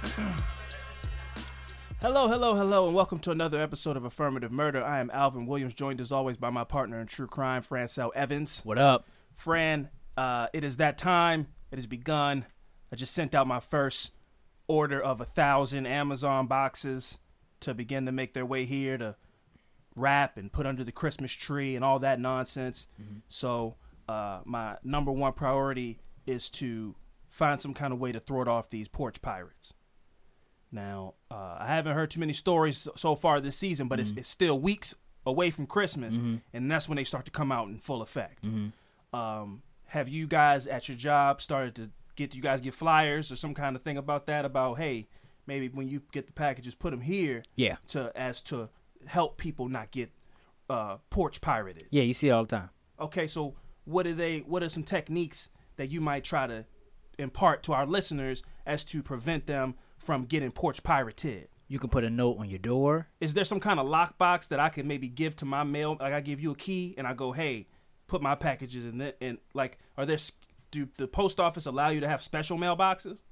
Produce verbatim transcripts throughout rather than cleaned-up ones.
Hello, hello, hello, and welcome to another episode of Affirmative Murder. I am Alvin Williams, joined as always by my partner in true crime, Francel Evans. What up? Fran, uh, it is that time. It has begun. I just sent out my first order of a thousand Amazon boxes to begin to make their way here to wrap and put under the Christmas tree and all that nonsense. Mm-hmm. So uh, my number one priority is to find some kind of way to throw it off these porch pirates. Now, uh, I haven't heard too many stories so far this season, but mm-hmm. it's, it's still weeks away from Christmas, mm-hmm. and that's when they start to come out in full effect. Mm-hmm. Um, have you guys at your job started to get, do you guys get flyers or some kind of thing about that? About, hey, maybe when you get the packages, put them here yeah. to as to help people not get uh, porch pirated. Yeah, you see it all the time. Okay, so what are they? What are some techniques that you might try to impart to our listeners as to prevent them from getting porch pirated? You can put a note on your door. Is there some kind of lockbox that I can maybe give to my mail? Like I give you a key and I go, hey, put my packages in it. And like, are there, do the post office allow you to have special mailboxes?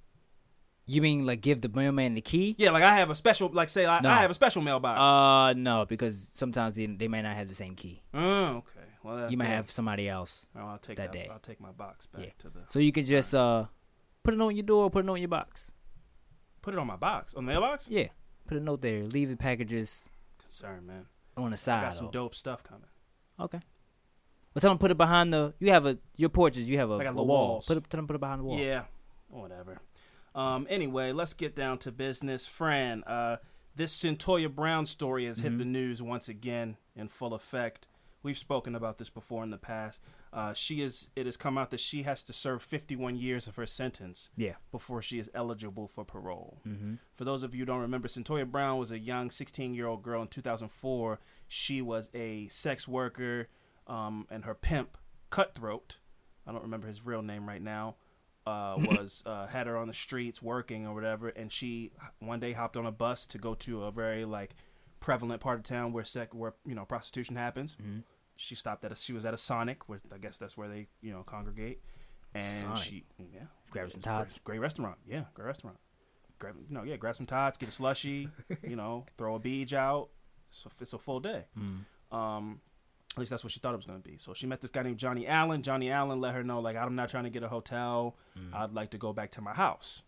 You mean like give the mailman the key? Yeah, like I have a special, like say I, no. I have a special mailbox. Uh, no, because sometimes they, they may not have the same key. Oh, okay. Well, that, you might yeah. have somebody else oh, I'll take that that day. I'll take my box back yeah. to the. So you can just uh, put a note on your door, put a note in your box. Put it on my box, on the mailbox. Yeah, put a note there. Leave the packages. Concern, man. On the side. I got some though. dope stuff coming. Okay. Well, tell them put it behind the. You have a your porches. You have a, I got a wall. Walls. Put it. Tell them put it behind the wall. Yeah, whatever. Um. Anyway, let's get down to business. Fran, uh, this Cyntoia Brown story has mm-hmm. hit the news once again in full effect. We've spoken about this before in the past. Uh, she is. It has come out that she has to serve fifty-one years of her sentence yeah. before she is eligible for parole. Mm-hmm. For those of you who don't remember, Cyntoia Brown was a young sixteen-year-old girl in two thousand four. She was a sex worker, um, and her pimp, Cutthroat, I don't remember his real name right now, uh, was uh, had her on the streets working or whatever, and she one day hopped on a bus to go to a very like prevalent part of town where sec where you know prostitution happens. Mm-hmm. She stopped at a she was at a Sonic, where I guess that's where they you know congregate, and Sonic. she yeah grab some tots. Great, great restaurant, yeah, great restaurant. Grab you know yeah, grab some tots, get a slushie, you know, throw a beach out. It's a, it's a full day. Mm. Um, at least that's what she thought it was going to be. So she met this guy named Johnny Allen. Johnny Allen let her know like I'm not trying to get a hotel. Mm. I'd like to go back to my house.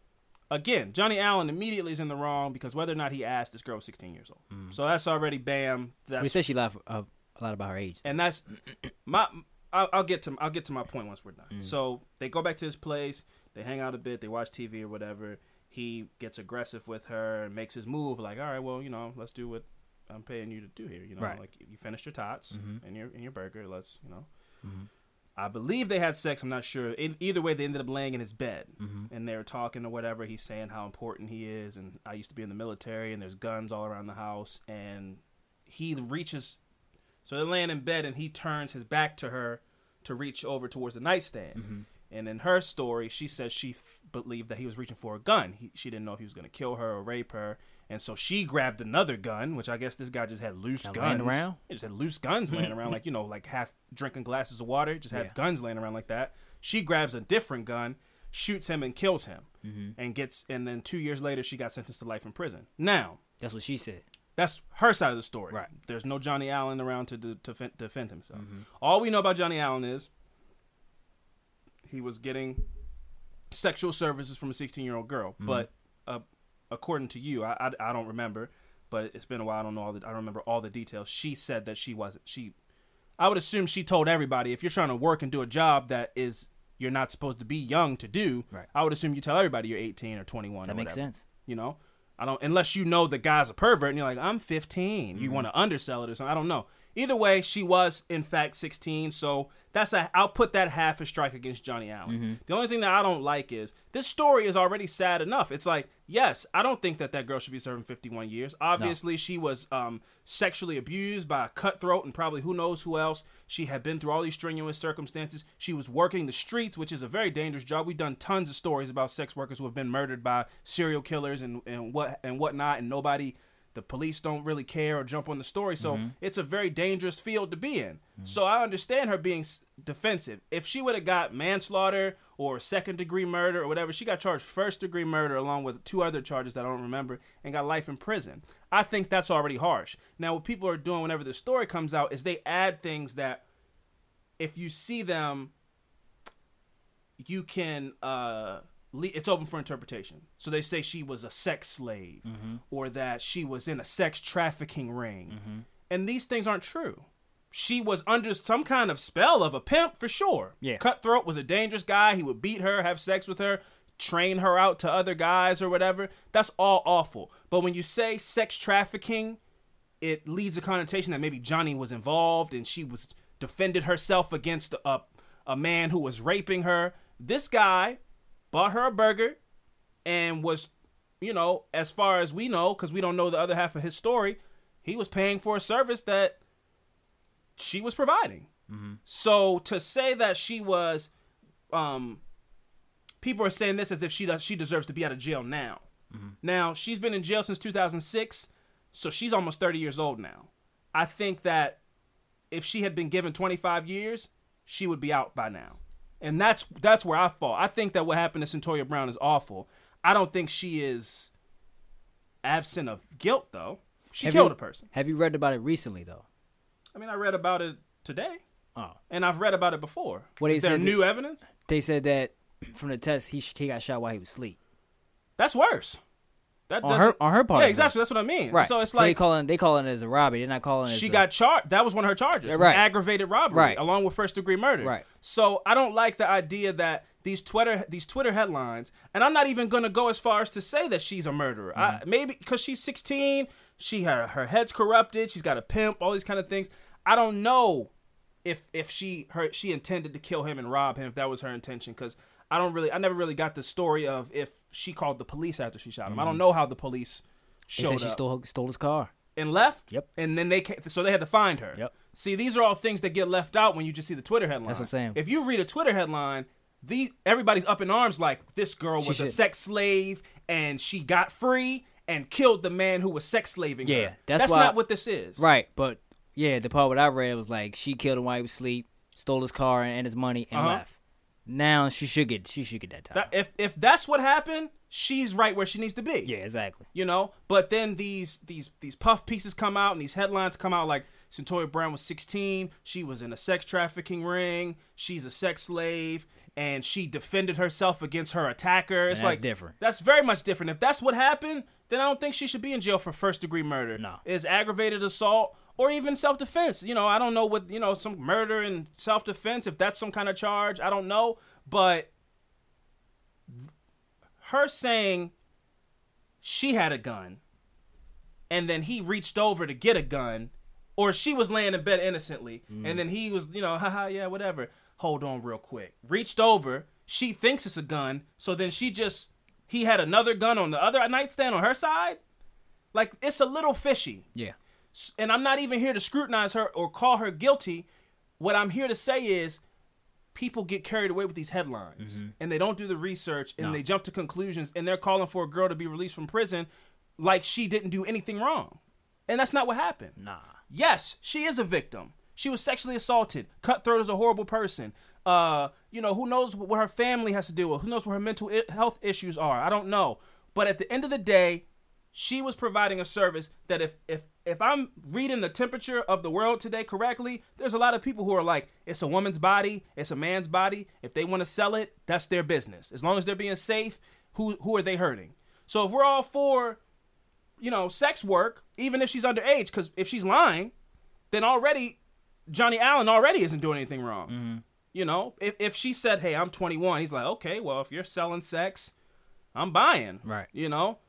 Again, Johnny Allen immediately is in the wrong because whether or not he asked, this girl was sixteen years old. Mm. So that's already bam. That's, we said she laughed uh, a lot about her age, and that's my. I'll, I'll get to I'll get to my point once we're done. Mm. So they go back to his place. They hang out a bit. They watch T V or whatever. He gets aggressive with her and makes his move. Like, all right, well, you know, let's do what I'm paying you to do here. You know, right. like you finished your tots mm-hmm. and your and your burger. Let's, you know. Mm-hmm. I believe they had sex. I'm not sure. In, either way, they ended up laying in his bed, mm-hmm. and they were talking or whatever. He's saying how important he is, and I used to be in the military, and there's guns all around the house. And he reaches, so they're laying in bed, and he turns his back to her to reach over towards the nightstand. Mm-hmm. And in her story, she says she f- believed that he was reaching for a gun. He, she didn't know if he was going to kill her or rape her. And so she grabbed another gun, which I guess this guy just had loose now guns. Laying around? He just had loose guns laying around, like, you know, like half drinking glasses of water. Just had yeah. guns laying around like that. She grabs a different gun, shoots him, and kills him. Mm-hmm. And gets, and then two years later, she got sentenced to life in prison. Now. That's what she said. That's her side of the story. Right. There's no Johnny Allen around to, to, to defend, defend himself. Mm-hmm. All we know about Johnny Allen is he was getting sexual services from a sixteen-year-old girl. Mm-hmm. But uh, according to you, I, I I don't remember, but it's been a while. I don't know all the I don't remember all the details. She said that she wasn't. She, I would assume she told everybody if you're trying to work and do a job that is you're not supposed to be young to do. Right. I would assume you tell everybody you're eighteen or twenty-one. That or makes whatever. sense. You know, I don't unless you know the guy's a pervert and you're like I'm fifteen. Mm-hmm. You want to undersell it or something. I don't know. Either way, she was in fact sixteen. So that's a. I'll put that half a strike against Johnny Allen. Mm-hmm. The only thing that I don't like is this story is already sad enough. It's like, yes, I don't think that that girl should be serving fifty-one years. Obviously, no. She was um, sexually abused by a cutthroat and probably who knows who else. She had been through all these strenuous circumstances. She was working the streets, which is a very dangerous job. We've done tons of stories about sex workers who have been murdered by serial killers and, and what and whatnot, and nobody. The police don't really care or jump on the story. So Mm-hmm. it's a very dangerous field to be in. Mm-hmm. So I understand her being s- defensive. If she would have got manslaughter or second degree murder or whatever, she got charged first degree murder along with two other charges that I don't remember and got life in prison. I think that's already harsh. Now, what people are doing whenever the story comes out is they add things that if you see them, you can, uh, le- it's open for interpretation. So they say she was a sex slave Mm-hmm. or that she was in a sex trafficking ring. Mm-hmm. And these things aren't true. She was under some kind of spell of a pimp for sure. Yeah. Cutthroat was a dangerous guy. He would beat her, have sex with her, train her out to other guys or whatever. That's all awful. But when you say sex trafficking, it leads a connotation that maybe Johnny was involved and she was defended herself against a, a man who was raping her. This guy bought her a burger and was, you know, as far as we know, because we don't know the other half of his story, he was paying for a service that she was providing. Mm-hmm. So to say that she was, um, people are saying this as if she does, she deserves to be out of jail now. Mm-hmm. Now, she's been in jail since two thousand six, so she's almost thirty years old now. I think that if she had been given twenty-five years, she would be out by now. And that's that's where I fall. I think that what happened to Centoria Brown is awful. I don't think she is absent of guilt, though. She Have killed you- a person. Have you read about it recently, though? I mean, I read about it today, Oh. and I've read about it before. What they is there said new evidence? They said that from the test, he, sh- he got shot while he was asleep. That's worse. That On doesn't- her, on her part. Yeah, it's exactly. worse. That's what I mean. Right. So it's so they like calling they calling it as a robbery. They're not calling it. she as got charged. That was one of her charges. Yeah, was right. aggravated robbery, Right. along with first degree murder. Right. So I don't like the idea that these Twitter these Twitter headlines, and I'm not even gonna go as far as to say that she's a murderer. Mm-hmm. I, maybe because she's sixteen, she had her head's corrupted. She's got a pimp. All these kind of things. I don't know if if she her she intended to kill him and rob him. If that was her intention, because I don't really I never really got the story of if she called the police after she shot him. I don't know how the police They showed said she up stole stole his car. and left. Yep. And then they came, so they had to find her. Yep. See, these are all things that get left out when you just see the Twitter headline. That's what I'm saying. If you read a Twitter headline, these everybody's up in arms like this girl She was a should- sex slave and she got free and killed the man who was sex slaving Yeah, her. that's that's why- not what this is. Right, but yeah, the part what I read was like she killed him while he was asleep, stole his car and, and his money, and Uh-huh. left. Now she should get she should get that time. That, if if that's what happened, she's right where she needs to be. yeah, exactly. You know, but then these these these puff pieces come out and these headlines come out like Centoria Brown was sixteen, she was in a sex trafficking ring, she's a sex slave, and she defended herself against her attacker. It's that's like different. That's very much different. If that's what happened, then I don't think she should be in jail for first degree murder. No. It's aggravated assault or even self defense. You know, I don't know what, you know, some murder and self defense, if that's some kind of charge, I don't know, but her saying she had a gun and then he reached over to get a gun, or she was laying in bed innocently and then he was, you know, haha, yeah, whatever. Hold on real quick. Reached over, she thinks it's a gun, so then she just, he had another gun on the other nightstand on her side. Like, it's a little fishy. Yeah. And I'm not even here to scrutinize her or call her guilty. What I'm here to say is people get carried away with these headlines and they don't do the research and No. they jump to conclusions and they're calling for a girl to be released from prison like she didn't do anything wrong. And that's not what happened. Nah. Yes, she is a victim. She was sexually assaulted. Cutthroat is a horrible person. Uh, you know, who knows what her family has to deal with? Who knows what her mental I- health issues are? I don't know. But at the end of the day, she was providing a service that if if if I'm reading the temperature of the world today correctly, there's a lot of people who are like, it's a woman's body, it's a man's body. If they want to sell it, that's their business. As long as they're being safe, who who are they hurting? So if we're all for, you know, sex work, even if she's underage, because if she's lying, then already Johnny Allen already isn't doing anything wrong. Mm-hmm. You know, if if she said, hey, I'm twenty-one, he's like, okay, well, if you're selling sex, I'm buying. Right. You know?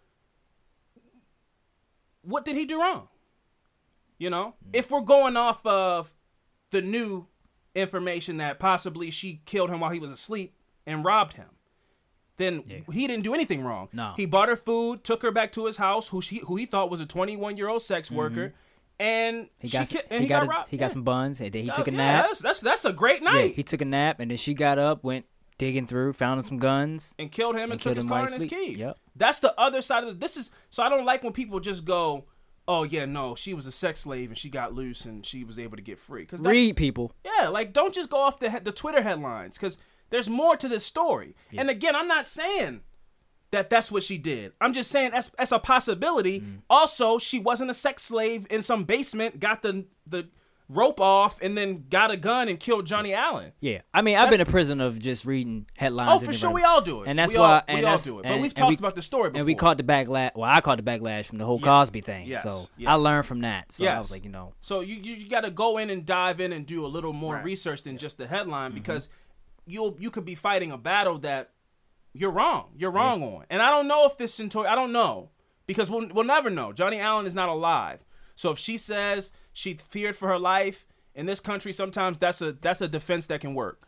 What did he do wrong? You know? Mm-hmm. If we're going off of the new information that possibly she killed him while he was asleep and robbed him, then Yeah. he didn't do anything wrong. No. He bought her food, took her back to his house, who she who he thought was a twenty-one-year-old sex worker, and Mm-hmm. He she got ki- he, and he, got, got, his, robbed. he got Yeah. some buns, and then he Oh, took a yeah, nap. That's, that's that's a great Yeah, night. he took a nap, and then she got up, went digging through, found some guns. and killed him and, And took killed his him car while and his he sleep. keys. Yep. That's the other side of the, this is, so I don't like when people just go, oh yeah, no, she was a sex slave and she got loose and she was able to get free. Cause read people. Yeah, like don't just go off the the Twitter headlines because there's more to this story. Yeah. And again, I'm not saying that that's what she did. I'm just saying that's, that's a possibility. Mm. Also, she wasn't a sex slave in some basement, got the the rope off, and then got a gun and killed Johnny Allen. Yeah, I mean, I've that's, been a prisoner of just reading headlines. Oh, for sure, we all do it. And that's we why all, and we all do it. But and, we've talked we, about the story before. And we caught the backlash. Well, I caught the backlash from the whole yeah. Cosby thing. Yes. So yes. I learned from that. So yes. I was like, you know. So you you, you got to go in and dive in and do a little more right. research than just the headline, mm-hmm. because you'll you could be fighting a battle that you're wrong. You're wrong yeah. on. And I don't know if this Cyntoia, I don't know. Because we'll, we'll never know. Johnny Allen is not alive. So if she says she feared for her life, in this country, sometimes that's a that's a defense that can work.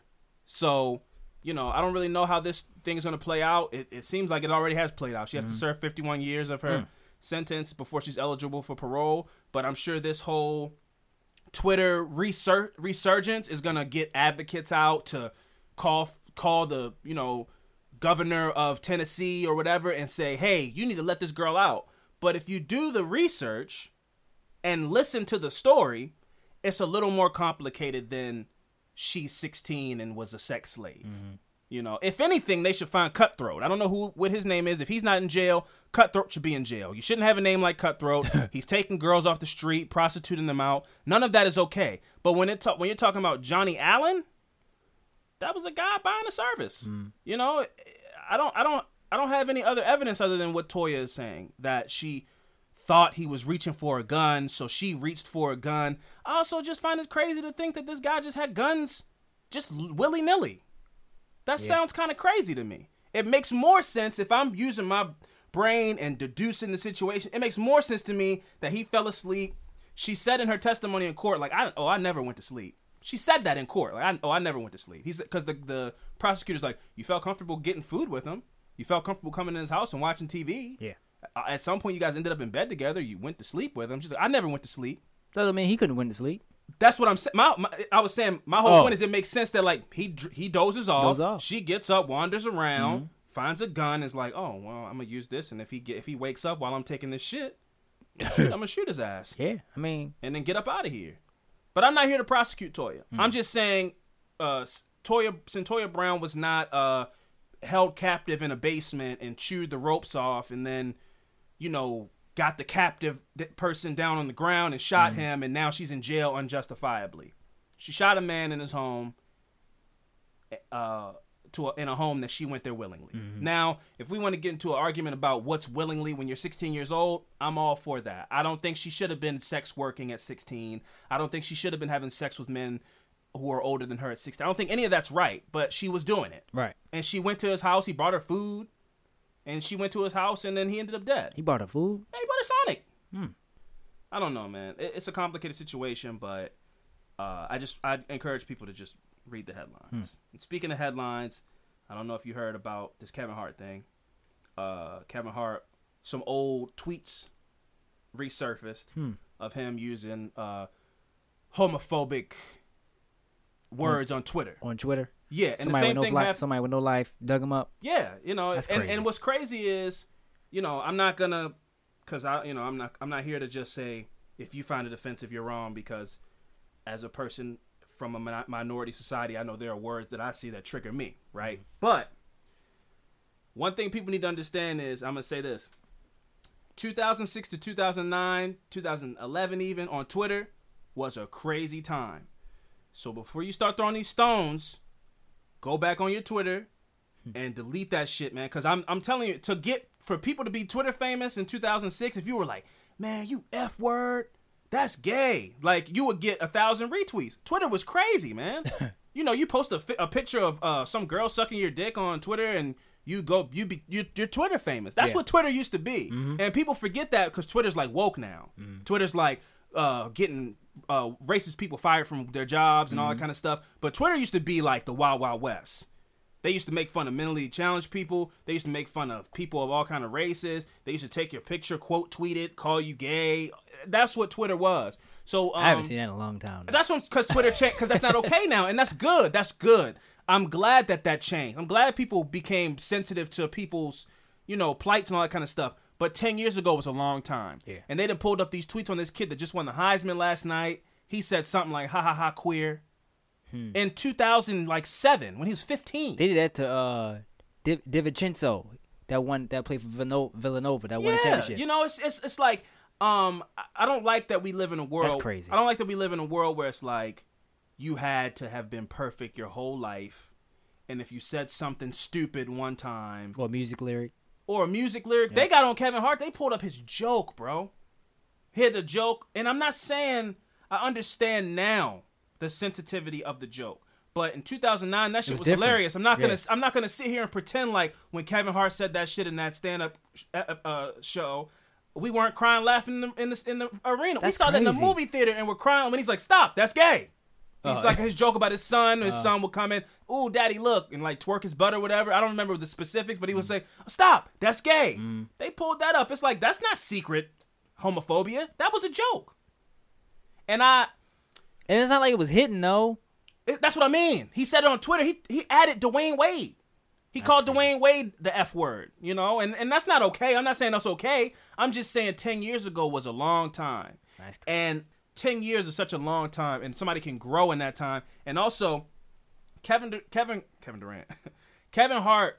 So, you know, I don't really know how this thing is going to play out. It, it seems like it already has played out. She has mm-hmm. to serve fifty-one years of her mm. sentence before she's eligible for parole. But I'm sure this whole Twitter resur- resurgence is going to get advocates out to call call the, you know, governor of Tennessee or whatever and say, hey, you need to let this girl out. But if you do the research and listen to the story, it's a little more complicated than she's sixteen and was a sex slave. Mm-hmm. You know, if anything, they should find Cutthroat. I don't know who what his name is. If he's not in jail, Cutthroat should be in jail. You shouldn't have a name like Cutthroat. He's taking girls off the street, prostituting them out. None of that is okay. But when it ta- when you're talking about Johnny Allen, that was a guy buying a service. Mm. You know, I don't, I don't, I don't have any other evidence other than what Toya is saying, that she thought he was reaching for a gun, so she reached for a gun. I also just find it crazy to think that this guy just had guns, just willy nilly. That yeah. sounds kind of crazy to me. It makes more sense if I'm using my brain and deducing the situation. It makes more sense to me that he fell asleep. She said in her testimony in court, like, I, oh, I never went to sleep. She said that in court. Like, I, oh, I never went to sleep. He's because the, the prosecutor's like, you felt comfortable getting food with him. You felt comfortable coming in his house and watching T V. Yeah. Uh, at some point, you guys ended up in bed together. You went to sleep with him. She's like, I never went to sleep. Doesn't mean he couldn't went to sleep. That's what I'm saying. My, my, I was saying my whole oh. point is it makes sense that like he he dozes off. Doze off. She gets up, wanders around, mm-hmm. finds a gun, is like, oh well, I'm gonna use this, and if he get if he wakes up while I'm taking this shit, I'm, shoot, I'm gonna shoot his ass. Yeah, I mean, and then get up out of here. But I'm not here to prosecute Toya. Mm. I'm just saying, uh, Toya Cyntoia Brown was not uh, held captive in a basement and chewed the ropes off, and then, you know, got the captive person down on the ground and shot mm. him, and now she's in jail unjustifiably. She shot a man in his home, uh, to a, in a home that she went there willingly. Mm-hmm. Now, if we want to get into an argument about what's willingly when you're sixteen years old, I'm all for that. I don't think she should have been sex working at sixteen. I don't think she should have been having sex with men who are older than her at sixteen. I don't think any of that's right, but she was doing it. Right. And she went to his house. He brought her food, and she went to his house, and then he ended up dead. He brought her food? Yeah, he brought her Sonic. Hmm. I don't know, man. It, it's a complicated situation, but uh, I just I encourage people to just read the headlines. Hmm. And speaking of headlines, I don't know if you heard about this Kevin Hart thing. Uh, Kevin Hart, some old tweets resurfaced hmm. of him using uh, homophobic words on, on Twitter. On Twitter? Yeah. And somebody the same with thing no happened. Somebody with no life dug him up? Yeah. You know, That's and, crazy. and what's crazy is, you know, I'm not going to, because I, you know, I'm not, I'm not here to just say, if you find it offensive, you're wrong, because as a person from a min- minority society, I know there are words that I see that trigger me, right? Mm-hmm. But one thing people need to understand is, I'm going to say this. two thousand six to two thousand nine, two thousand eleven even, on Twitter was a crazy time. So before you start throwing these stones, go back on your Twitter and delete that shit, man. Because I'm, I'm telling you, to get, for people to be Twitter famous in two thousand six, if you were like, man, you F word, that's gay. Like, you would get a thousand retweets. Twitter was crazy, man. You know, you post a, a picture of uh, some girl sucking your dick on Twitter, and you go, you be, you, you're Twitter famous. That's yeah. what Twitter used to be. Mm-hmm. And people forget that because Twitter's like woke now. Mm-hmm. Twitter's like uh, getting uh, racist people fired from their jobs and mm-hmm. all that kind of stuff. But Twitter used to be like the Wild Wild West. They used to make fun of mentally challenged people. They used to make fun of people of all kind of races. They used to take your picture, quote tweet it, call you gay. That's what Twitter was. So um, I haven't seen that in a long time. That's because Twitter changed, because that's not okay now, and that's good. That's good. I'm glad that that changed. I'm glad people became sensitive to people's, you know, plights and all that kind of stuff. But ten years ago was a long time. Yeah. And they done pulled up these tweets on this kid that just won the Heisman last night. He said something like, ha ha ha, queer. Hmm. In two thousand seven, when he was fifteen. They did that to uh, Di- DiVincenzo, that one that played for Villanova, Villanova that yeah. won the championship. You know, it's, it's, it's like, um, I don't like that we live in a world. That's crazy. I don't like that we live in a world where it's like, you had to have been perfect your whole life. And if you said something stupid one time. Or a music lyric. Or a music lyric. Yeah. They got on Kevin Hart. They pulled up his joke, bro. He had the joke. And I'm not saying I understand now the sensitivity of the joke. But in two thousand nine, that shit was, was hilarious. I'm not gonna. Yeah. I'm not gonna sit here and pretend like when Kevin Hart said that shit in that stand-up uh, show, we weren't crying, laughing in the in the, in the arena. That's we saw crazy. that in the movie theater and we're crying when he's like, "Stop, that's gay." He's uh, like his joke about his son. His uh, son would come in, "Ooh, daddy, look," and like twerk his butt or whatever. I don't remember the specifics, but he would say, "Stop, that's gay." Mm. They pulled that up. It's like that's not secret homophobia. That was a joke. And I, and it's not like it was hidden though. It, that's what I mean. He said it on Twitter. He he added Dwayne Wade. He that's called crazy. Dwayne Wade the F word, you know, and, and that's not okay. I'm not saying that's okay. I'm just saying ten years ago was a long time. That's crazy. And ten years is such a long time, and somebody can grow in that time. And also, Kevin Kevin Kevin Durant, Kevin Hart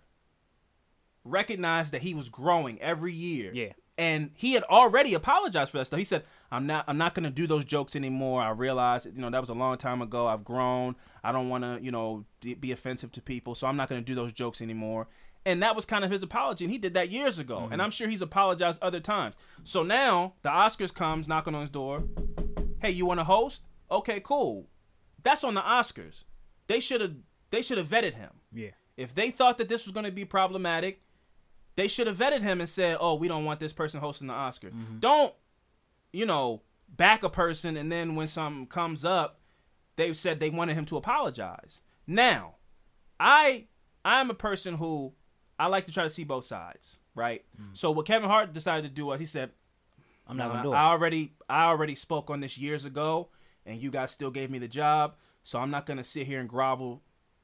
recognized that he was growing every year. Yeah. And he had already apologized for that stuff. He said, I'm not I'm not going to do those jokes anymore. I realized, you know, that was a long time ago. I've grown. I don't want to, you know, be offensive to people. So I'm not going to do those jokes anymore. And that was kind of his apology. And he did that years ago. Mm-hmm. And I'm sure he's apologized other times. So now the Oscars comes knocking on his door. Hey, you want to host? Okay, cool. That's on the Oscars. They should have they should have vetted him. Yeah. If they thought that this was going to be problematic, they should have vetted him and said, oh, we don't want this person hosting the Oscars. Mm-hmm. Don't, you know, back a person and then when something comes up, they've said they wanted him to apologize. Now, I I'm a person who I like to try to see both sides, right? Mm-hmm. So what Kevin Hart decided to do was he said, I'm not no, going to do it. I already, I already spoke on this years ago, and you guys still gave me the job, so I'm not going to sit here and grovel.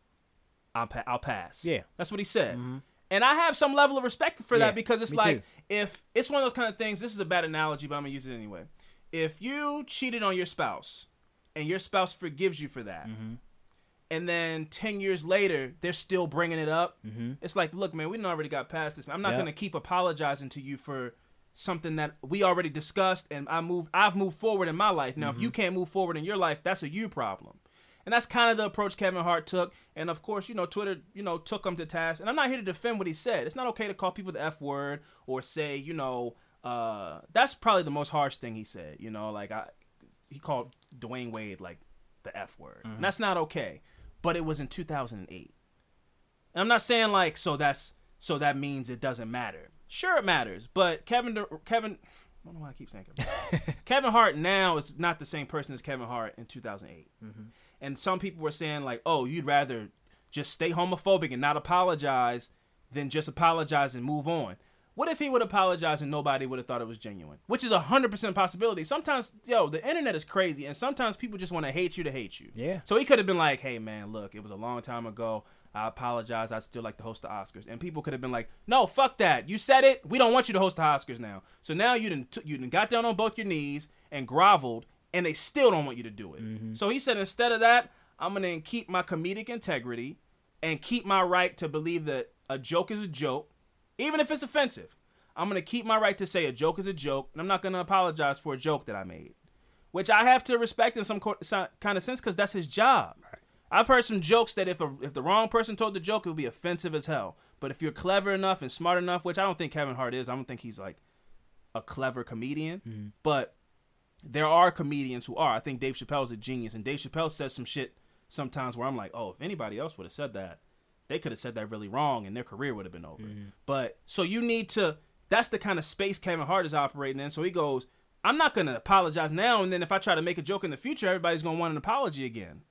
I'll, pa- I'll pass. Yeah. That's what he said. Mm-hmm. And I have some level of respect for yeah, that because it's me like, too. if it's one of those kind of things, this is a bad analogy, but I'm going to use it anyway. If you cheated on your spouse, and your spouse forgives you for that, mm-hmm. and then ten years later, they're still bringing it up, mm-hmm. it's like, look, man, we already got past this. I'm not yep. going to keep apologizing to you for something that we already discussed, and I moved. I've moved forward in my life. Now, mm-hmm. if you can't move forward in your life, that's a you problem. And that's kind of the approach Kevin Hart took. And of course, you know, Twitter, you know, took him to task. And I'm not here to defend what he said. It's not okay to call people the F word or say, you know, uh, that's probably the most harsh thing he said. You know, like I, he called Dwayne Wade like the F word. Mm-hmm. And that's not okay. But it was in two thousand eight. And I'm not saying like, so that's, so that means it doesn't matter. Sure, it matters. But Kevin, Kevin, I don't know why I keep saying Kevin. Kevin Hart now is not the same person as Kevin Hart in two thousand eight. Mm-hmm. And some people were saying like, oh, you'd rather just stay homophobic and not apologize than just apologize and move on. What if he would apologize and nobody would have thought it was genuine? Which is a one hundred percent possibility. Sometimes, yo, the internet is crazy, and sometimes people just want to hate you to hate you. Yeah. So he could have been like, hey, man, look, it was a long time ago. I apologize. I'd still like to host the Oscars. And people could have been like, no, fuck that. You said it. We don't want you to host the Oscars now. So now you done, t- you done got down on both your knees and groveled, and they still don't want you to do it. Mm-hmm. So he said, instead of that, I'm going to keep my comedic integrity and keep my right to believe that a joke is a joke, even if it's offensive. I'm going to keep my right to say a joke is a joke, and I'm not going to apologize for a joke that I made, which I have to respect in some co- kind of sense because that's his job. Right. I've heard some jokes that if a, if the wrong person told the joke, it would be offensive as hell. But if you're clever enough and smart enough, which I don't think Kevin Hart is, I don't think he's like a clever comedian, mm-hmm. but there are comedians who are. I think Dave Chappelle is a genius, and Dave Chappelle says some shit sometimes where I'm like, oh, if anybody else would have said that, they could have said that really wrong, and their career would have been over. Mm-hmm. But so you need to. That's the kind of space Kevin Hart is operating in. So he goes, I'm not going to apologize now, and then if I try to make a joke in the future, everybody's going to want an apology again.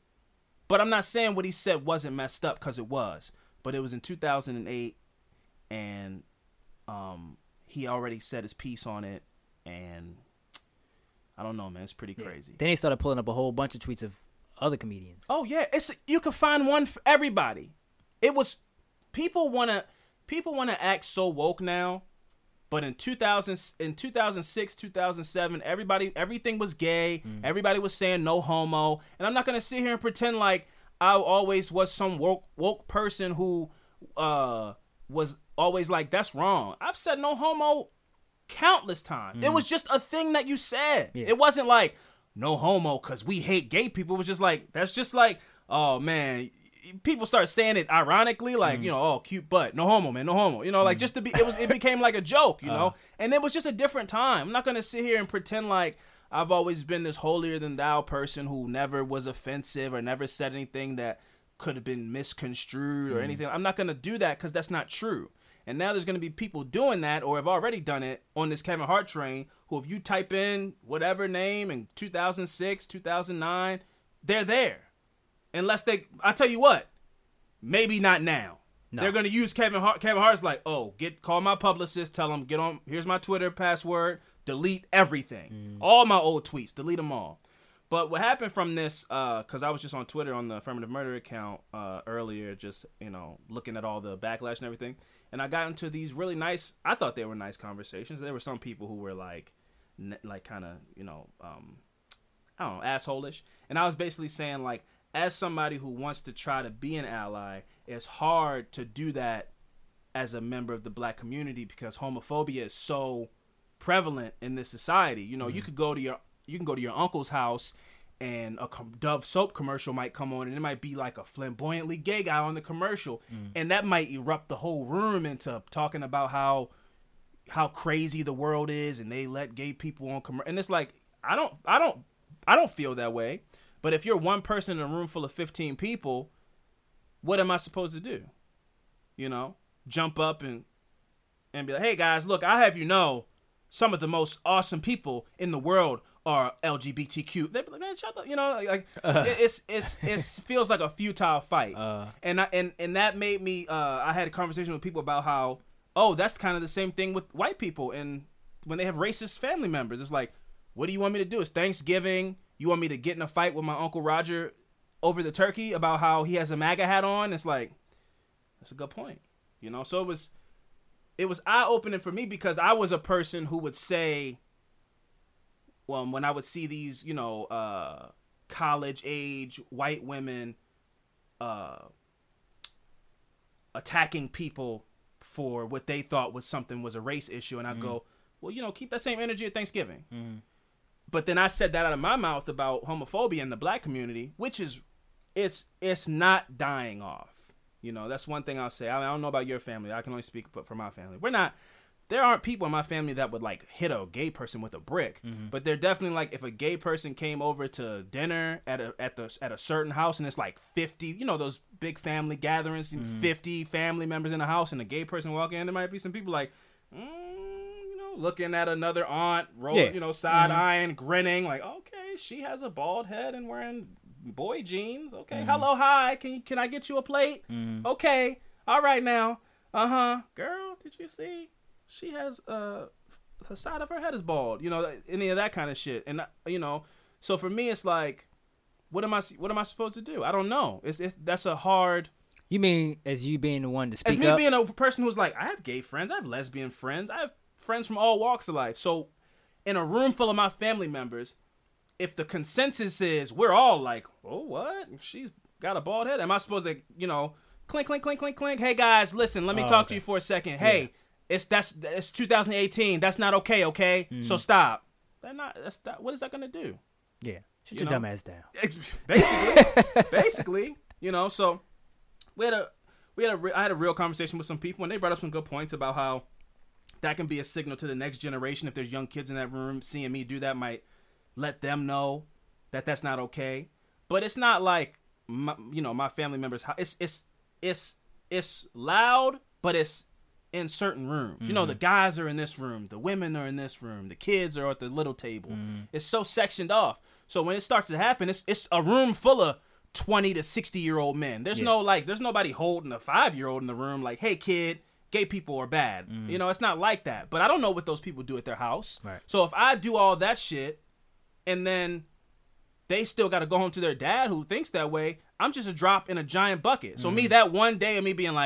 But I'm not saying what he said wasn't messed up, because it was. But it was in two thousand eight, and um, he already said his piece on it, and I don't know, man. It's pretty yeah. crazy. Then they started pulling up a whole bunch of tweets of other comedians. Oh, yeah. It's you can find one for everybody. It was, people want to, people want to act so woke now, But in two thousand, in two thousand six, two thousand seven, everybody, everything was gay. Mm. Everybody was saying no homo. And I'm not gonna sit here and pretend like I always was some woke woke person who uh, was always like, that's wrong. I've said no homo countless times. Mm. It was just a thing that you said. Yeah. It wasn't like no homo because we hate gay people. It was just like, that's just like, oh man, people start saying it ironically, like, mm. you know, oh, cute butt, no homo, man, no homo. You know, like mm. just to be, it was, it became like a joke, you uh. know, and it was just a different time. I'm not going to sit here and pretend like I've always been this holier than thou person who never was offensive or never said anything that could have been misconstrued or mm. anything. I'm not going to do that because that's not true. And now there's going to be people doing that or have already done it on this Kevin Hart train who, if you type in whatever name in two thousand six, two thousand nine, they're there. Unless they, I tell you what, maybe not now. No. They're going to use Kevin Hart. Kevin Hart's like, oh, get call my publicist, tell him, get on, here's my Twitter password, delete everything. Mm. All my old tweets, delete them all. But what happened from this, because uh, I was just on Twitter on the Affirmative Murder account uh, earlier, just, you know, looking at all the backlash and everything. And I got into these really nice, I thought they were nice conversations. There were some people who were like, n- like kind of, you know, um, I don't know, asshole-ish. And I was basically saying, like, as somebody who wants to try to be an ally, it's hard to do that as a member of the black community because homophobia is so prevalent in this society. You know, mm-hmm. you could go to your you can go to your uncle's house and a Dove soap commercial might come on and it might be like a flamboyantly gay guy on the commercial. Mm. And that might erupt the whole room into talking about how how crazy the world is and they let gay people on commercial. And it's like, I don't, I don't, I don't feel that way. But if you're one person in a room full of fifteen people, what am I supposed to do? You know, jump up and and be like, hey guys, look, I have you know, some of the most awesome people in the world are L G B T Q. They'd be like, man, shut up. You know, like uh. it's it's it feels like a futile fight. Uh. And I, and and that made me. Uh, I had a conversation with people about how, oh, that's kind of the same thing with white people, and when they have racist family members, it's like, what do you want me to do? It's Thanksgiving. You want me to get in a fight with my Uncle Roger over the turkey about how he has a MAGA hat on? It's like, that's a good point. You know, so it was it was eye opening for me because I was a person who would say, well, when I would see these, you know, uh, college age white women uh, attacking people for what they thought was something was a race issue, and I'd mm-hmm. go, well, you know, keep that same energy at Thanksgiving. Mm-hmm. But then I said that out of my mouth about homophobia in the black community, which is, it's it's not dying off. You know, that's one thing I'll say. I, I don't know about your family. I can only speak for my family. We're not, there aren't people in my family that would like hit a gay person with a brick. Mm-hmm. But they're definitely like, if a gay person came over to dinner at a at the at a certain house and it's like fifty, you know, those big family gatherings, mm-hmm. fifty family members in the house, and a gay person walk in, there might be some people like, mm, looking at another aunt, roll, yeah. you know, side mm-hmm. eyeing, grinning, like, okay, she has a bald head and wearing boy jeans. Okay, mm-hmm. hello, hi, can you, can I get you a plate? Mm-hmm. Okay, all right now, uh huh, girl, did you see? She has uh, the side of her head is bald. You know, any of that kind of shit, and you know, so for me, it's like, what am I? What am I supposed to do? I don't know. It's it's that's a hard. You mean as you being the one to speak up? As me up? being a person who's like, I have gay friends, I have lesbian friends, I have friends from all walks of life. So in a room full of my family members, if the consensus is we're all like, oh, what? She's got a bald head. Am I supposed to, you know, clink, clink, clink, clink, clink? Hey, guys, listen, let me oh, talk okay. to you for a second. Hey, yeah. it's that's it's two thousand eighteen. That's not okay, okay? Mm-hmm. So stop. That not, that's that, what is that going to do? Yeah. Shut you your know? dumb ass down. Basically. basically. You know, so we had a, we had a, I had a real conversation with some people, and they brought up some good points about how that can be a signal to the next generation. If there's young kids in that room, seeing me do that might let them know that that's not okay. But it's not like, my, you know, my family members. It's it's it's it's loud, but it's in certain rooms. Mm-hmm. You know, the guys are in this room, the women are in this room, the kids are at the little table. Mm-hmm. It's so sectioned off. So when it starts to happen, it's it's a room full of twenty to sixty year old men. There's yeah. no like, there's nobody holding a five year old in the room like, hey kid, gay people are bad. Mm-hmm. You know, it's not like that. But I don't know what those people do at their house. Right. So if I do all that shit and then they still got to go home to their dad who thinks that way, I'm just a drop in a giant bucket. So mm-hmm. me, that one day of me being like,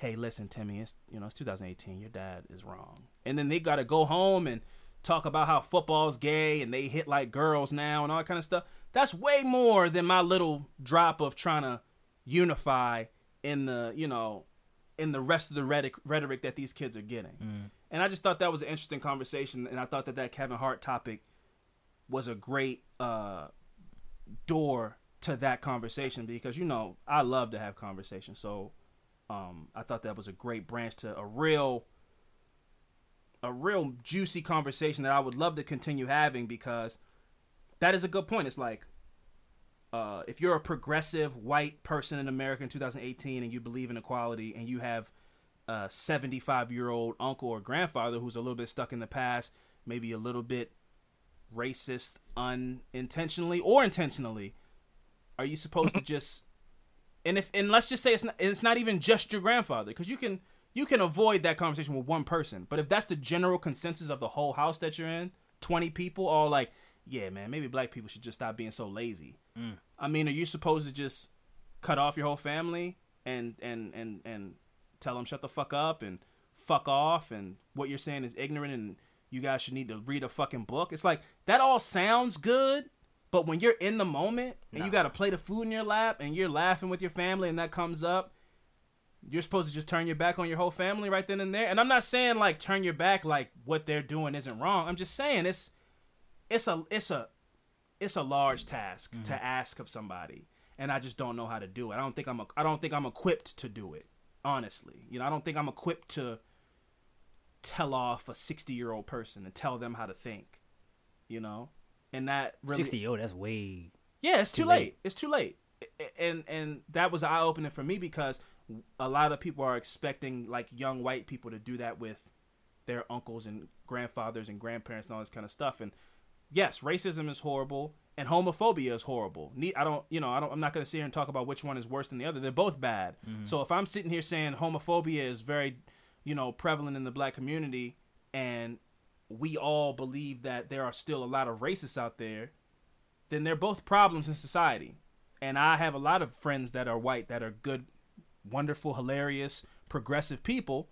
hey, listen, Timmy, it's you know it's two thousand eighteen. Your dad is wrong. And then they got to go home and talk about how football's gay and they hit like girls now and all that kind of stuff. That's way more than my little drop of trying to unify in the, you know, in the rest of the rhetoric, rhetoric that these kids are getting. Mm. And I just thought that was an interesting conversation. And I thought that that Kevin Hart topic was a great uh, door to that conversation because, you know, I love to have conversations. So um, I thought that was a great branch to a real, a real juicy conversation that I would love to continue having because that is a good point. It's like, uh, if you're a progressive white person in America in two thousand eighteen and you believe in equality and you have a seventy-five-year-old uncle or grandfather who's a little bit stuck in the past, maybe a little bit racist unintentionally or intentionally, are you supposed to just and if and let's just say it's not, it's not even just your grandfather because you can you can avoid that conversation with one person, but if that's the general consensus of the whole house that you're in, twenty people all like, yeah, man, maybe black people should just stop being so lazy. Mm. I mean, are you supposed to just cut off your whole family and and and and tell them shut the fuck up and fuck off and what you're saying is ignorant and you guys should need to read a fucking book? It's like that all sounds good, but when you're in the moment and nah. you got a plate of food in your lap and you're laughing with your family and that comes up, you're supposed to just turn your back on your whole family right then and there. And I'm not saying like turn your back like what they're doing isn't wrong. I'm just saying it's it's a it's a it's a large task mm-hmm. to ask of somebody, and I just don't know how to do it. I don't think I'm a, I don't think I'm equipped to do it. Honestly, you know, I don't think I'm equipped to tell off a sixty-year-old person and tell them how to think. You know, and that really sixty-year-old that's way yeah, it's too, too late. late. It's too late, and and that was eye opening for me because a lot of people are expecting like young white people to do that with their uncles and grandfathers and grandparents and all this kind of stuff. And yes, racism is horrible and homophobia is horrible. I don't, you know, I don't, I'm not going to sit here and talk about which one is worse than the other. They're both bad. Mm-hmm. So if I'm sitting here saying homophobia is very, you know, prevalent in the black community and we all believe that there are still a lot of racists out there, then they're both problems in society. And I have a lot of friends that are white that are good, wonderful, hilarious, progressive people.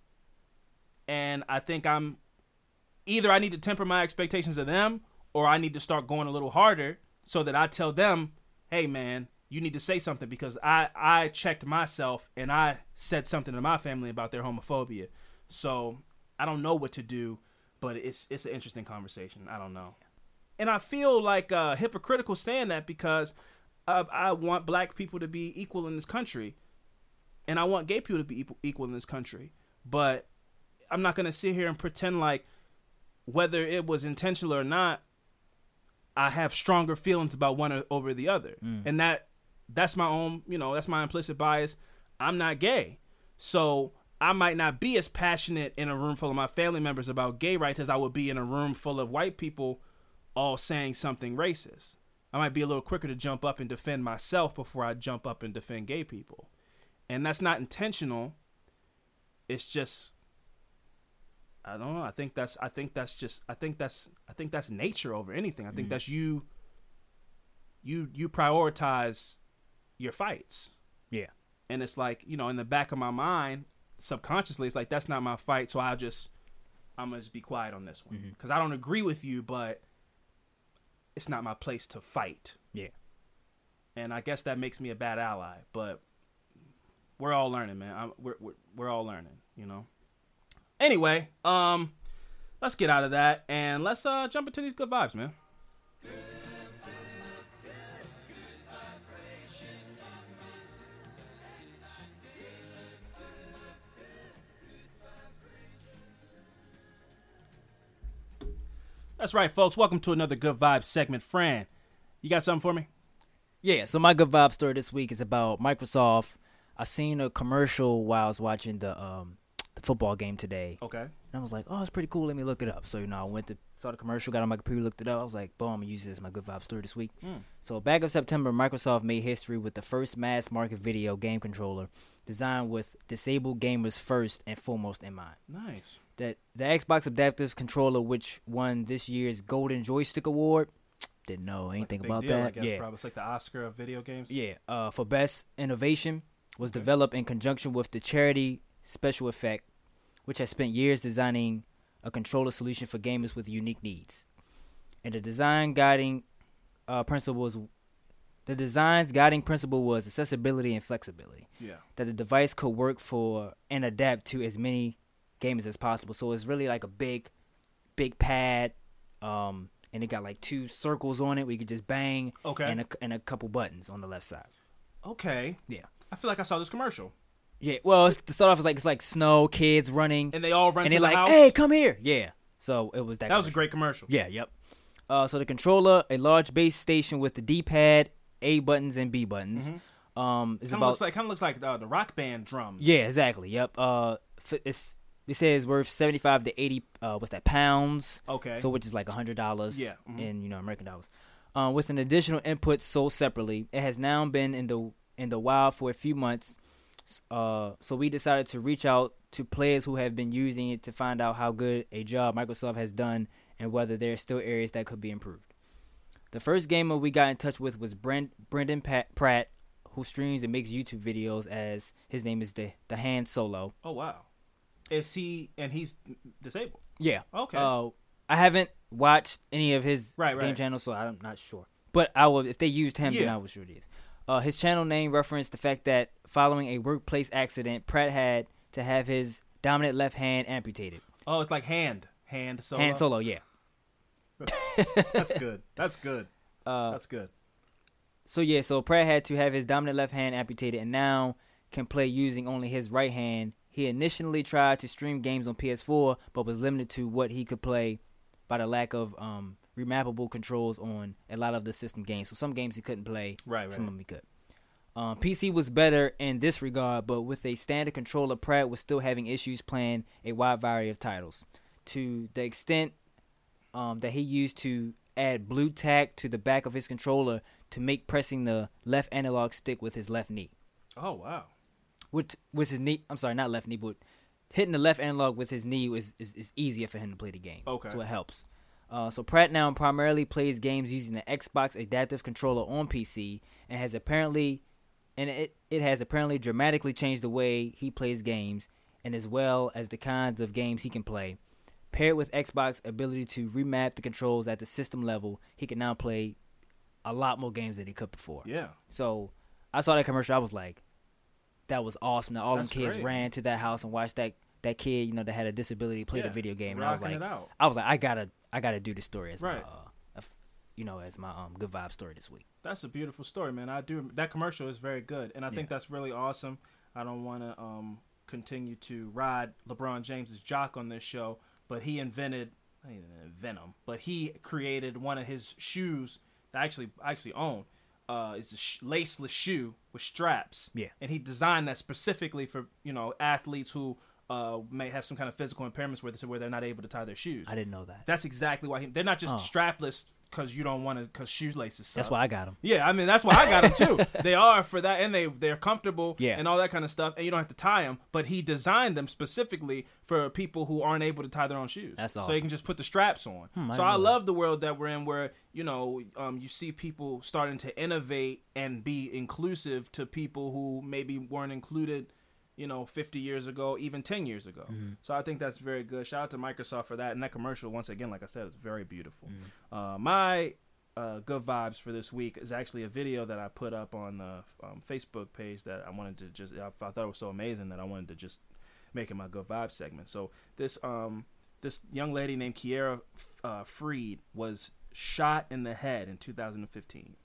And I think I'm either I need to temper my expectations of them or I need to start going a little harder so that I tell them, hey, man, you need to say something because I, I checked myself and I said something to my family about their homophobia. So I don't know what to do, but it's it's an interesting conversation. I don't know. And I feel like uh, hypocritical saying that because I, I want black people to be equal in this country. And I want gay people to be equal in this country. But I'm not going to sit here and pretend like whether it was intentional or not, I have stronger feelings about one over the other. Mm. And that that's my own, you know, that's my implicit bias. I'm not gay. So I might not be as passionate in a room full of my family members about gay rights as I would be in a room full of white people all saying something racist. I might be a little quicker to jump up and defend myself before I jump up and defend gay people. And that's not intentional. It's just, I don't know. I think that's, I think that's just, I think that's, I think that's nature over anything. I think mm. that's you, you, you prioritize your fights. Yeah. And it's like, you know, in the back of my mind, subconsciously, it's like, that's not my fight. So I'll just, I'm going to just be quiet on this one. Because mm-hmm. I don't agree with you, but it's not my place to fight. Yeah. And I guess that makes me a bad ally, but we're all learning, man. I'm, we're, we're, we're all learning, you know? Anyway, um, let's get out of that and let's uh jump into these good vibes, man. That's right, folks. Welcome to another Good Vibes segment. Fran, you got something for me? Yeah, so my Good Vibe story this week is about Microsoft. I seen a commercial while I was watching the um the football game today. Okay. And I was like, oh, it's pretty cool. Let me look it up. So, you know, I went to, saw the commercial, got on my computer, looked it up. I was like, boom, I'm going to use this as my Good Vibe story this week. Mm. So, back in September, Microsoft made history with the first mass-market video game controller designed with disabled gamers first and foremost in mind. Nice. That the Xbox Adaptive Controller, which won this year's Golden Joystick Award, didn't know it's anything like about deal, that. I guess, yeah, probably. It's like the Oscar of video games. Yeah, uh, for best innovation. was Okay. developed in conjunction with the charity Special Effect, which has spent years designing a controller solution for gamers with unique needs. And the design guiding uh, principle was the design's guiding principle was accessibility and flexibility. Yeah. That the device could work for and adapt to as many gamers as possible. So it's really like a big, big pad, um, and it got like two circles on it where you could just bang, Okay. and a, and a couple buttons on the left side. Okay. Yeah. I feel like I saw this commercial. Yeah, well, it's, to start off, it's like it's like snow, kids running, And they all run and to they're the like, house. "Hey, come here!" Yeah, so it was that. That was a commercial. great commercial. Yeah, yep. Uh, so the controller, a large base station with the D-pad, A buttons, and B buttons. Mhm. Um, is Kind of about looks like kind of looks like uh, the Rock Band drums. yeah, exactly. Yep. Uh, f- it's it says worth seventy-five to eighty. Uh, what's that? Pounds. Okay. So which is like a hundred dollars. Yeah, mhm. In you know American dollars. Um, with an additional input sold separately, it has now been in the in the wild for a few months. Uh, so we decided to reach out to players who have been using it to find out how good a job Microsoft has done and whether there are still areas that could be improved. The first gamer we got in touch with was Brent, Brendan Pat, Pratt, who streams and makes YouTube videos as his name is the the Han Solo. Oh wow. Is he and he's disabled? Yeah. Okay. Uh, I haven't watched any of his Right, game right. channels, so I'm not sure. But I will if they used him, then Yeah. I was sure it is. Uh, his channel name referenced the fact that following a workplace accident, Pratt had to have his dominant left hand amputated. Oh, it's like hand, hand solo. Han Solo, yeah. That's good. That's good. Uh, That's good. so yeah, so Pratt had to have his dominant left hand amputated and now can play using only his right hand. He initially tried to stream games on P S four, but was limited to what he could play by the lack of um, remappable controls on a lot of the system games. So some games he couldn't play, Right, some right. of them he could. Um, P C was better in this regard, but with a standard controller, Pratt was still having issues playing a wide variety of titles. To the extent um, that he used to add blue tack to the back of his controller to make pressing the left analog stick with his left knee. Oh wow. With with his knee, I'm sorry, not left knee, but hitting the left analog with his knee is, is, is easier for him to play the game. Okay. So it helps. Uh, so Pratt now primarily plays games using the Xbox adaptive controller on P C and has apparently, and it, it has apparently dramatically changed the way he plays games and as well as the kinds of games he can play. Paired with Xbox ability to remap the controls at the system level, he can now play a lot more games than he could before. Yeah. So I saw that commercial. I was like, that was awesome. That all That's them kids great. ran to that house and watched that, that kid, you know, that had a disability play the Yeah. video game. And I was Rocking like, it out. I was like, I gotta, I gotta do the story as Right. my, uh, of- you know, as my um good vibe story this week. That's a beautiful story, man. I do. That commercial is very good, and I think Yeah. that's really awesome. I don't want to um, continue to ride LeBron James's jock on this show, but he invented, I didn't invent him, but he created one of his shoes that I actually I actually own. Uh, it's a sh- laceless shoe with straps. Yeah. And he designed that specifically for you know athletes who uh, may have some kind of physical impairments where they where they're not able to tie their shoes. I didn't know that. That's exactly why he, they're not just Oh. strapless because you don't want to because shoelaces suck. That's why I got him. Yeah, I mean that's why I got them too. They are for that, and they they're comfortable, Yeah. and all that kind of stuff, and you don't have to tie them. But he designed them specifically for people who aren't able to tie their own shoes. That's So awesome. you can just put the straps on. Hmm, I so didn't I know that. love the world that we're in, where you know um, you see people starting to innovate and be inclusive to people who maybe weren't included. You know, fifty years ago, even ten years ago. Mm-hmm. So I think that's very good. Shout out to Microsoft for that. And that commercial, once again, like I said, is very beautiful. Mm-hmm. Uh, my uh, good vibes for this week is actually a video that I put up on the um, Facebook page that I wanted to just, I, I thought it was so amazing that I wanted to just make it my good vibes segment. So this um this young lady named Kiera uh, Freed was shot in the head in two thousand fifteen.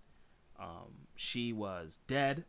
Um, she was dead.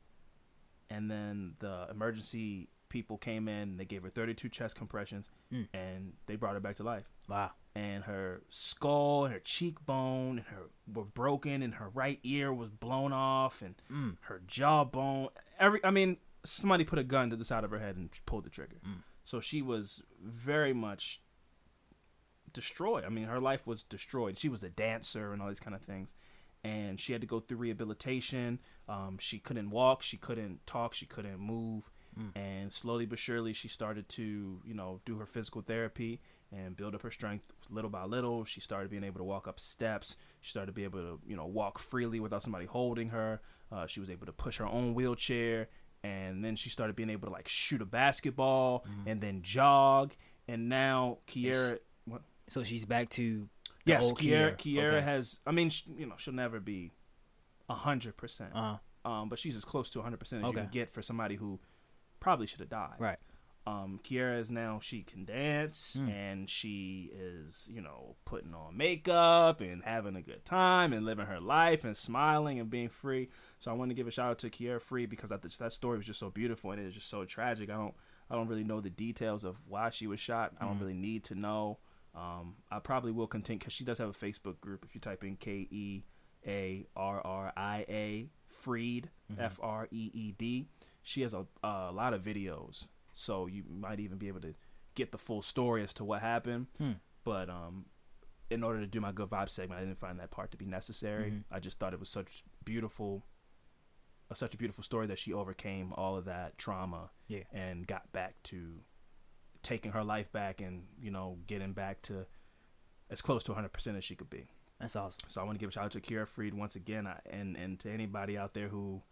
And then the emergency people came in. They gave her thirty-two chest compressions, Mm. and they brought her back to life. Wow. And her skull, and her cheekbone, and her were broken, and her right ear was blown off, and Mm. her jawbone. Every, I mean, somebody put a gun to the side of her head and pulled the trigger. Mm. So she was very much destroyed. I mean, her life was destroyed. She was a dancer and all these kind of things. And she had to go through rehabilitation. Um, she couldn't walk. She couldn't talk. She couldn't move. Mm. And slowly but surely, she started to, you know, do her physical therapy and build up her strength little by little. She started being able to walk up steps. She started to be able to, you know, walk freely without somebody holding her. Uh, she was able to push her own wheelchair. and then she started being able to like shoot a basketball Mhm. and then jog, and now Kiera. What? So she's back to the Yes, old Kiera. Kiera. Kiera Okay. has. I mean, sh you know, she'll never be a hundred percent. Uh-huh. Um, but she's as close to a hundred percent as Okay. you can get for somebody who probably should have died. Right. Um, Kiera is now, she can dance Mm. and she is, you know, putting on makeup and having a good time and living her life and smiling and being free. So I want to give a shout out to Kiera Free because I, th- that story was just so beautiful and it is just so tragic. I don't, I don't really know the details of why she was shot. I don't Mm. really need to know. Um, I probably will continue because she does have a Facebook group. If you type in K E A R R I A Freed, Mhm. F R E E D, she has a, a lot of videos. So you might even be able to get the full story as to what happened. Hmm. But um, in order to do my good vibe segment, I didn't find that part to be necessary. Mhm. I just thought it was such beautiful, uh, such a beautiful story that she overcame all of that trauma Yeah. and got back to taking her life back and, you know, getting back to as close to one hundred percent as she could be. That's awesome. So I want to give a shout out to Kiera Freed once again, I, and and to anybody out there who,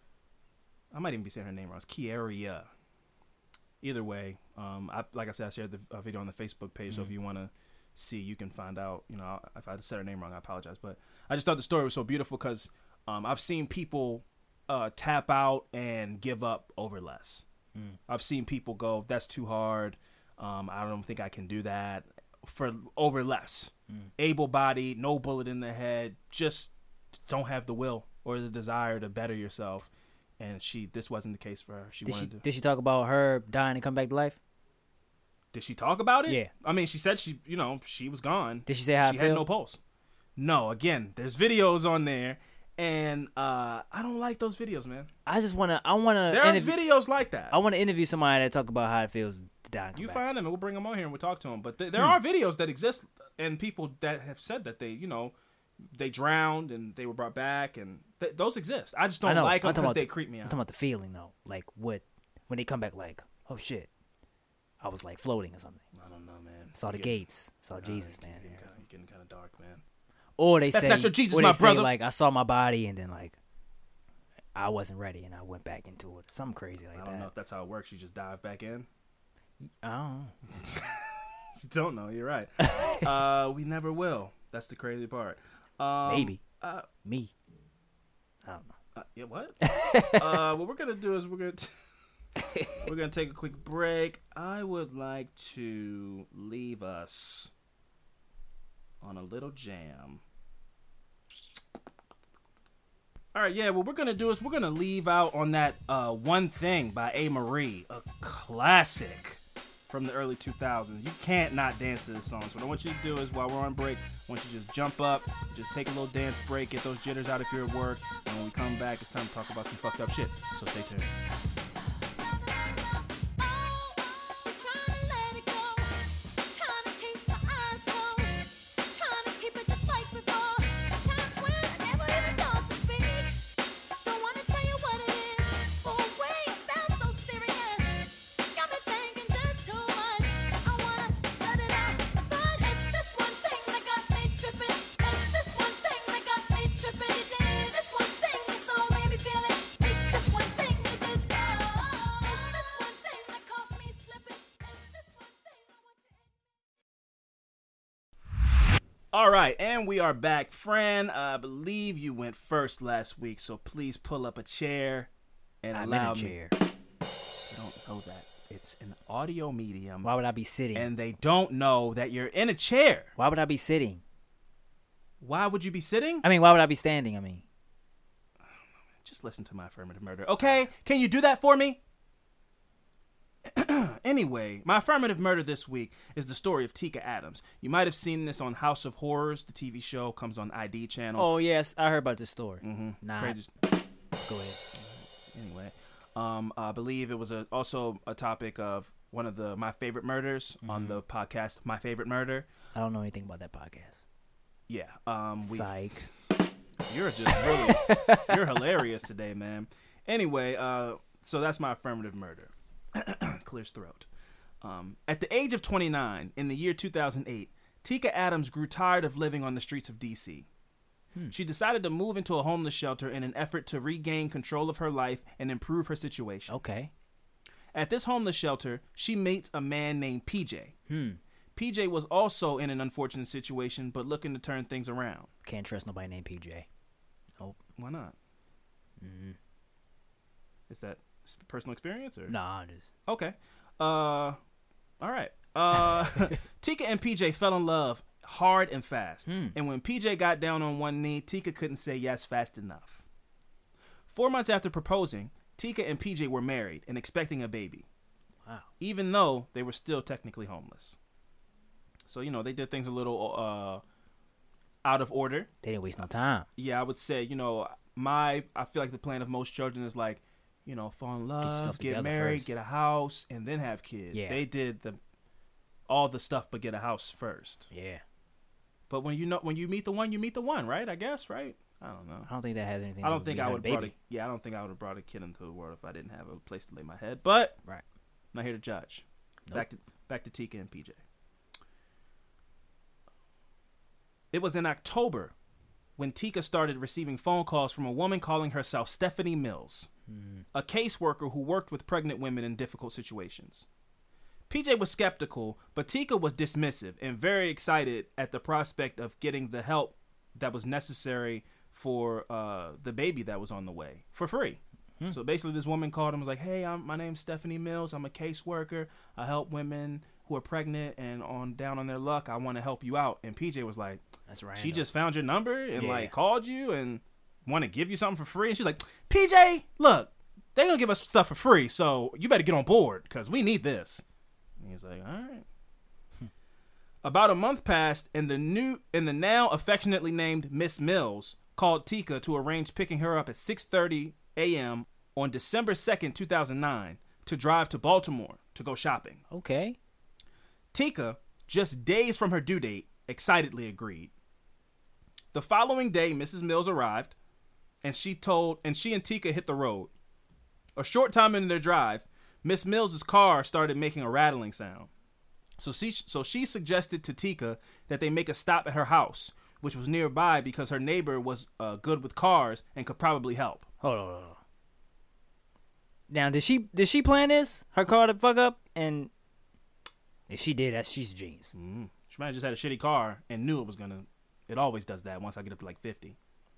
I might even be saying her name wrong. It's Kieria. Either way, um, I, like I said, I shared the uh, video on the Facebook page. So if Mhm. you want to see, you can find out. You know, if I said her name wrong, I apologize. But I just thought the story was so beautiful because um, I've seen people uh, tap out and give up over less. Mm. I've seen people go, "That's too hard. Um, I don't think I can do that." For over less, Mm. able-bodied, no bullet in the head, just don't have the will or the desire to better yourself. And she, this wasn't the case for her. She Did she wanted to. did she talk about her dying and come back to life? Did she talk about it? Yeah. I mean, she said she, you know, she was gone. Did she say how She it had felt? no pulse. No, again, there's videos on there, and uh, I don't like those videos, man. I just wanna I wanna There's interview, videos like that. I wanna interview somebody that talk about how it feels to die and come You back. find them, and we'll bring them on here and we'll talk to them. But th- there Hmm. are videos that exist, and people that have said that they, you know, they drowned and they were brought back, and th- those exist. I just I don't know. like them I'm talking because about they the- creep me I'm out. talking about the feeling though. Like what when they come back like, oh shit. I was like floating or something. I don't know, man. Saw the You getting- gates. Saw uh, Jesus you're standing getting there. kinda- You're getting kind of dark, man. Or they That's say not your Jesus, or my they say, brother. like I saw my body and then like I wasn't ready and I went back into it. Something crazy like I don't that. know if that's how it works. You just dive back in. I don't know. You don't know. You're right. uh, we never will. That's the crazy part. Um, Maybe. Uh, Me. I don't know. uh, yeah. What? uh, what we're gonna do is we're gonna t- we're gonna take a quick break. I would like to leave us on a little jam. All right, yeah. What we're gonna do is we're gonna leave out on that uh, "One Thing" by A. Marie, a classic from the early two thousands. You can't not dance to this song. So what I want you to do is while we're on break, I want you to just jump up, just take a little dance break, get those jitters out if you're at work, and when we come back, it's time to talk about some fucked up shit. So stay tuned. All right, and we are back. Fran, I believe you went first last week, so please pull up a chair and I'm allow in a me. chair. You don't know that. It's an audio medium, Why would I be sitting? and they don't know that you're in a chair. Why would I be sitting? Why would you be sitting? I mean, why would I be standing? I mean, Just listen to my affirmative murder. Okay, can you do that for me? Anyway, my affirmative murder this week is the story of Tika Adams. You might have seen this on House of Horrors, the T V show, comes on I D channel. oh yes, I heard about this story. Mm-hmm. Nah, Crazy. go ahead. Anyway, um, I believe it was a, also a topic of one of the my favorite murders on the podcast, My Favorite Murder. I don't know anything about that podcast. Yeah, um, we. Psych. You're just really, you're hilarious today, man. Anyway, uh, so that's my affirmative murder. Clears throat. Um, at the age of twenty-nine, in the year two thousand eight, Tika Adams grew tired of living on the streets of D C. Hmm. She decided to move into a homeless shelter in an effort to regain control of her life and improve her situation. Okay. At this homeless shelter, she meets a man named P J. Hmm. P J was also in an unfortunate situation, but looking to turn things around. Can't trust nobody named P J. Nope. Why not? Mm-hmm. Is that personal experience or? Nah, it is. Okay. Uh, all right. Uh, Tika and P J fell in love hard and fast. Hmm. And when P J got down on one knee, Tika couldn't say yes fast enough. Four months after proposing, Tika and P J were married and expecting a baby. Wow. Even though they were still technically homeless. So, you know, they did things a little uh, out of order. They didn't waste no time. Yeah, I would say, you know, my, I feel like the plan of most children is like, you know, fall in love, get, get married, first. Get a house, and then have kids. Yeah. They did the all the stuff but get a house first. Yeah. But when you know when you meet the one, you meet the one, right? I guess, right? I don't know. I don't think that has anything. I don't to think do I with would brought a, yeah, I don't think I would have brought a kid into the world if I didn't have a place to lay my head. But right. I'm not here to judge. Nope. Back to back to Tika and P J. It was in October when Tika started receiving phone calls from a woman calling herself Stephanie Mills, mm. a caseworker who worked with pregnant women in difficult situations. P J was skeptical, but Tika was dismissive and very excited at the prospect of getting the help that was necessary for uh, the baby that was on the way for free. Hmm. So basically this woman called and was like, hey, I'm, my name's Stephanie Mills. I'm a caseworker. I help women who are pregnant and on down on their luck. I want to help you out. And P J was like, that's right. She just found your number and yeah. like called you and want to give you something for free. And she's like, P J, look, they're going to give us stuff for free. So you better get on board because we need this. And he's like, all right. Hmm. About a month passed and the new and the now affectionately named Miss Mills called Tika to arrange picking her up at six thirty a.m. on December second, two thousand nine to drive to Baltimore to go shopping. Okay. Tika, just days from her due date, excitedly agreed. The following day, Missus Mills arrived, and she told, and she and Tika hit the road. A short time into their drive, Miss Mills' car started making a rattling sound. So she, so she suggested to Tika that they make a stop at her house, which was nearby because her neighbor was uh, good with cars and could probably help. Hold on, hold on. Now, did she did she plan this? Her car to fuck up? And if she did, that's she's a genius. Mm-hmm. She might have just had a shitty car and knew it was gonna. It always does that once I get up to like fifty.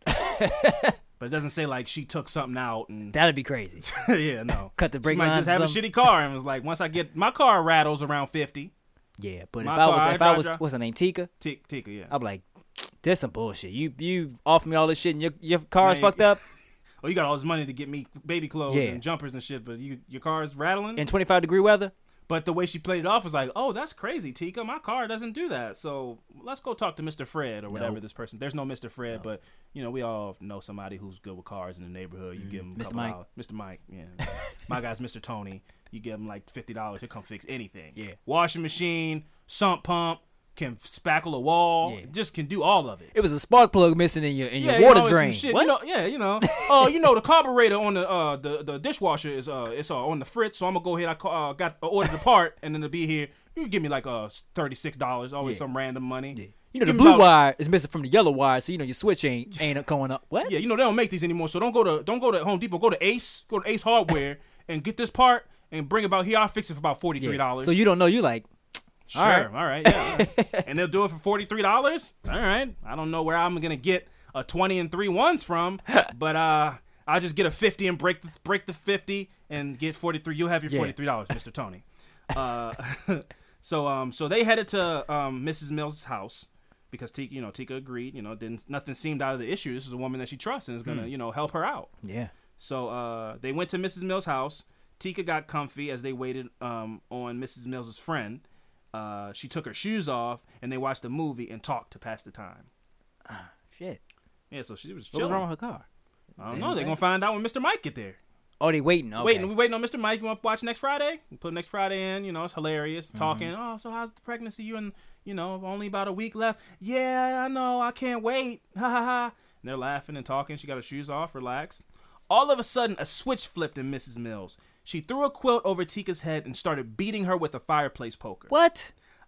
But it doesn't say like she took something out and that'd be crazy. Yeah, no. Cut the brake She might just have a shitty car and was like, once I get my car rattles around fifty. Yeah, but if My I car, was I if drive- I was drive- what's her name, Tika? Tika, Tika, yeah. I'm like, there's some bullshit. You you offer me all this shit and your your car's Man, fucked up. Oh, you got all this money to get me baby clothes Yeah. and jumpers and shit, but you your car's rattling. In twenty-five degree weather. But the way she played it off was like, oh, that's crazy, Tika. My car doesn't do that. So let's go talk to Mister Fred or whatever Nope. this person. There's no Mister Fred, No. but, you know, we all know somebody who's good with cars in the neighborhood. You Mm, give him a Mister couple Mike. dollars. Mister Mike, yeah. My guy's Mister Tony. You give him like fifty dollars. He'll come fix anything. Yeah. Washing machine, sump pump, can spackle a wall. Yeah. Just can do all of it. It was a spark plug missing in your in Yeah, your water you know, it's some drain. shit. What? You know, yeah, you know. Oh, you know, the carburetor on the uh the, the dishwasher is uh it's uh, on the fritz, so I'm gonna go ahead. I ca- uh, got uh, ordered the part, and then it'll be here. You can give me like uh thirty six dollars, always Yeah. some random money. Yeah. You know, the Give me blue about- wire is missing from the yellow wire, so you know your switch ain't ain't going up. What? Yeah, you know they don't make these anymore, so don't go to don't go to Home Depot. Go to Ace, go to Ace Hardware, and get this part and bring it about here. I'll fix it for about forty three dollars. So you don't know. You like, Sure. all right. All right. Yeah. all right. And they'll do it for forty-three dollars. All right. I don't know where I'm going to get a twenty and three ones from, but uh, I'll just get a fifty and break the, break the fifty and get forty-three. You'll have your Yeah. forty-three dollars, Mister Tony. Uh, so um, so they headed to um, Missus Mills' house because Tika, you know, Tika agreed. You know, didn't nothing seemed out of the issue. This is a woman that she trusts and is going to, Hmm. you know, help her out. Yeah. So uh, they went to Missus Mills' house. Tika got comfy as they waited um, on Missus Mills' friend. Uh, she took her shoes off, and they watched a movie and talked to pass the time. Ah, shit. Yeah, so she was What chilling. was wrong with her car? I don't They know. didn't They're say? going to find out when Mister Mike get there. Oh, they waiting. Okay. Waiting, we waiting on Mister Mike. You want to watch next Friday? We put next Friday in. You know, it's hilarious. Mm-hmm. Talking, oh, so how's the pregnancy? You and, you know, only about a week left. Yeah, I know. I can't wait. Ha, ha, ha. And they're laughing and talking. She got her shoes off, relaxed. All of a sudden, a switch flipped in Missus Mills. She threw a quilt over Tika's head and started beating her with a fireplace poker. What?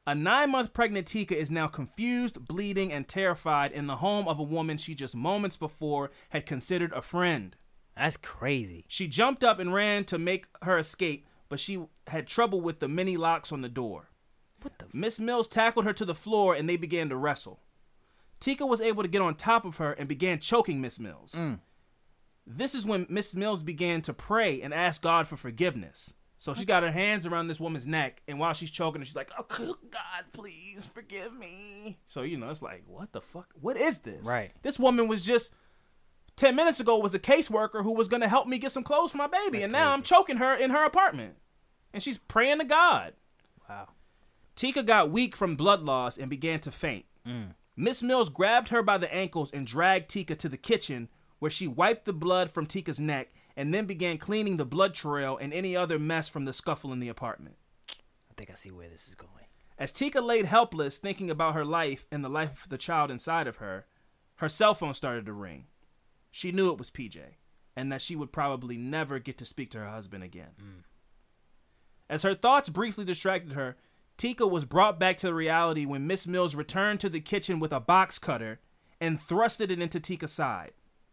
A nine-month pregnant Tika is now confused, bleeding, and terrified in the home of a woman she just moments before had considered a friend. That's crazy. She jumped up and ran to make her escape, but she had trouble with the many locks on the door. What the? F- Miss Mills tackled her to the floor and they began to wrestle. Tika was able to get on top of her and began choking Miss Mills. Mm. This is when Miss Mills began to pray and ask God for forgiveness. So she got her hands around this woman's neck, and while she's choking her, she's like, oh, God, please forgive me. So, you know, it's like, what the fuck? What is this? Right. This woman was just, ten minutes ago, was a caseworker who was going to help me get some clothes for my baby, That's and now crazy. I'm choking her in her apartment. And she's praying to God. Wow. Tika got weak from blood loss and began to faint. Mm. Miss Mills grabbed her by the ankles and dragged Tika to the kitchen, where she wiped the blood from Tika's neck and then began cleaning the blood trail and any other mess from the scuffle in the apartment. I think I see where this is going. As Tika laid helpless, thinking about her life and the life of the child inside of her, her cell phone started to ring. She knew it was P J, and that she would probably never get to speak to her husband again. Mm. As her thoughts briefly distracted her, Tika was brought back to reality when Miss Mills returned to the kitchen with a box cutter and thrusted it into Tika's side.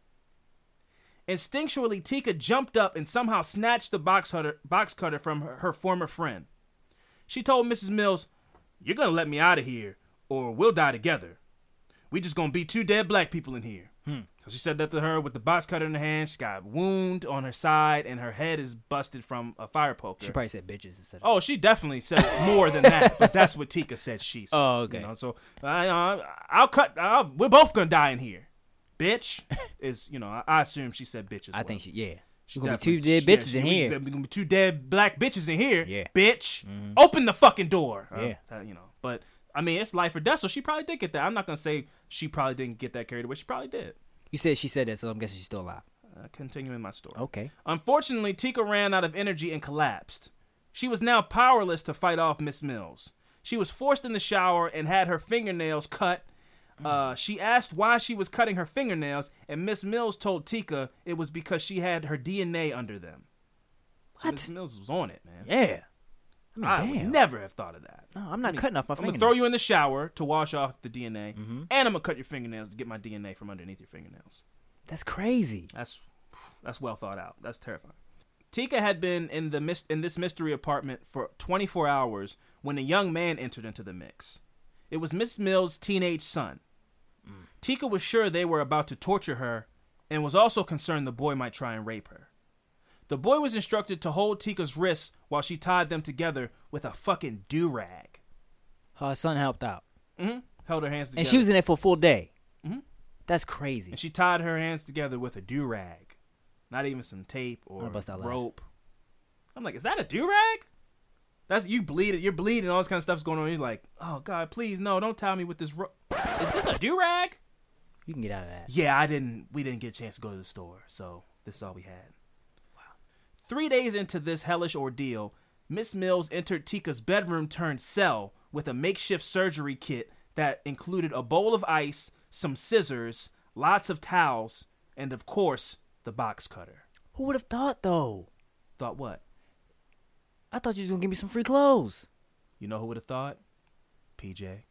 Instinctually, Tika jumped up and somehow snatched the box cutter, box cutter from her, her former friend. She told Missus Mills, "You're going to let me out of here, or we'll die together. We just going to be two dead black people in here." Hmm. So she said that to her with the box cutter in her hand. She got a wound on her side, and her head is busted from a fire poker. She probably said bitches instead of... Oh, she definitely said more than that, but that's what Tika said she said. Oh, okay. You know, so I, uh, I'll cut. I'll, we're both gonna die in here. Bitch is, you know, I, I assume she said bitch as I well. think she, yeah. She We're gonna be definitely- two dead yeah, bitches she- in we- here. There's gonna be two dead black bitches in here. Yeah. Bitch, Mhm. open the fucking door. Uh, Yeah. uh, you know, but I mean, it's life or death, so she probably did get that. I'm not gonna say she probably didn't get that carried away. She probably did. You said she said that, so I'm guessing she's still alive. Uh, continuing my story. Okay. Unfortunately, Tika ran out of energy and collapsed. She was now powerless to fight off Miss Mills. She was forced in the shower and had her fingernails cut. Uh, she asked why she was cutting her fingernails, and Miss Mills told Tika it was because she had her D N A under them. So What? Miss Mills was on it, man. Yeah. I mean, I damn. would never have thought of that. No, I'm not cutting off my I'm gonna fingernails. throw you in the shower to wash off the D N A, Mhm. and I'm gonna cut your fingernails to get my D N A from underneath your fingernails. That's crazy. That's that's well thought out. That's terrifying. Tika had been in the mis- in this mystery apartment for twenty-four hours when a young man entered into the mix. It was Miss Mills' teenage son. Mm. Tika was sure they were about to torture her and was also concerned the boy might try and rape her. The boy was instructed to hold Tika's wrists while she tied them together with a fucking do-rag. Her son helped out. Mm-hmm. Held her hands together. And she was in there for a full day. Mhm. That's crazy. And she tied her hands together with a do-rag. Not even some tape or I'll bust out rope. I'm like, is that a do-rag? That's you bleeding. You're bleeding. All this kind of stuff's going on. He's like, oh, God, please, no, don't tie me with this rope. Is this a do-rag? You can get out of that. Yeah, I didn't. We didn't get a chance to go to the store, so this is all we had. Wow. Three days into this hellish ordeal, Miss Mills entered Tika's bedroom turned cell with a makeshift surgery kit that included a bowl of ice, some scissors, lots of towels, and of course, the box cutter. Who would have thought, though? Thought what? I thought you was going to give me some free clothes. You know who would have thought? P J.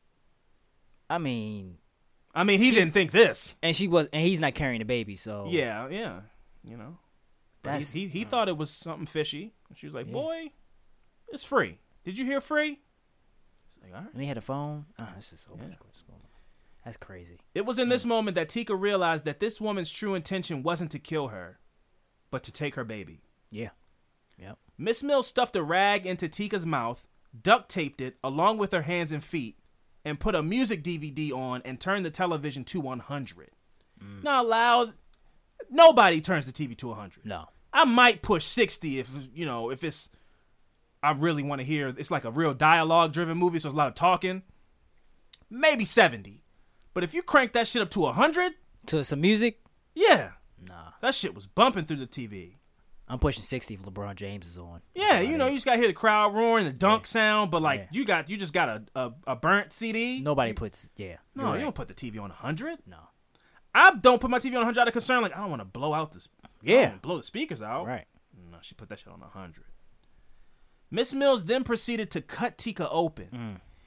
I mean, I mean, he She- didn't think this. and she was, and he's not carrying the baby, so. Yeah, yeah. You know. But That's. he he, he uh, thought it was something fishy. She was like, Yeah. boy, it's free. Did you hear free? It's like, all right. And he had a phone. Oh, this is so Yeah. much what's going on. That's crazy. It was in this moment that Tika realized that this woman's true intention wasn't to kill her, but to take her baby. Yeah. Yep. Miss Mills stuffed a rag into Tika's mouth, duct taped it along with her hands and feet, and put a music D V D on and turned the television to one hundred. Mm. Not loud. Nobody turns the T V to one hundred. No. I might push sixty if, you know, if it's, I really want to hear, it's like a real dialogue driven movie, so there's a lot of talking. Maybe seventy. But if you crank that shit up to one hundred, To some music? yeah, Nah. that shit was bumping through the T V. I'm pushing sixty if LeBron James is on. Yeah, That's you about know, it. you just got to hear the crowd roaring, the dunk Yeah. sound, but like Yeah. you got, you just got a, a, a burnt C D. Nobody puts, yeah. No, you're you right. don't put the T V on one hundred. No. I don't put my T V on one hundred out of concern. Like, I don't want to blow out this. I don't Yeah. wanna blow the speakers out. Right. No, she put that shit on one hundred. Miss Mills then proceeded to cut Tika open. Mm.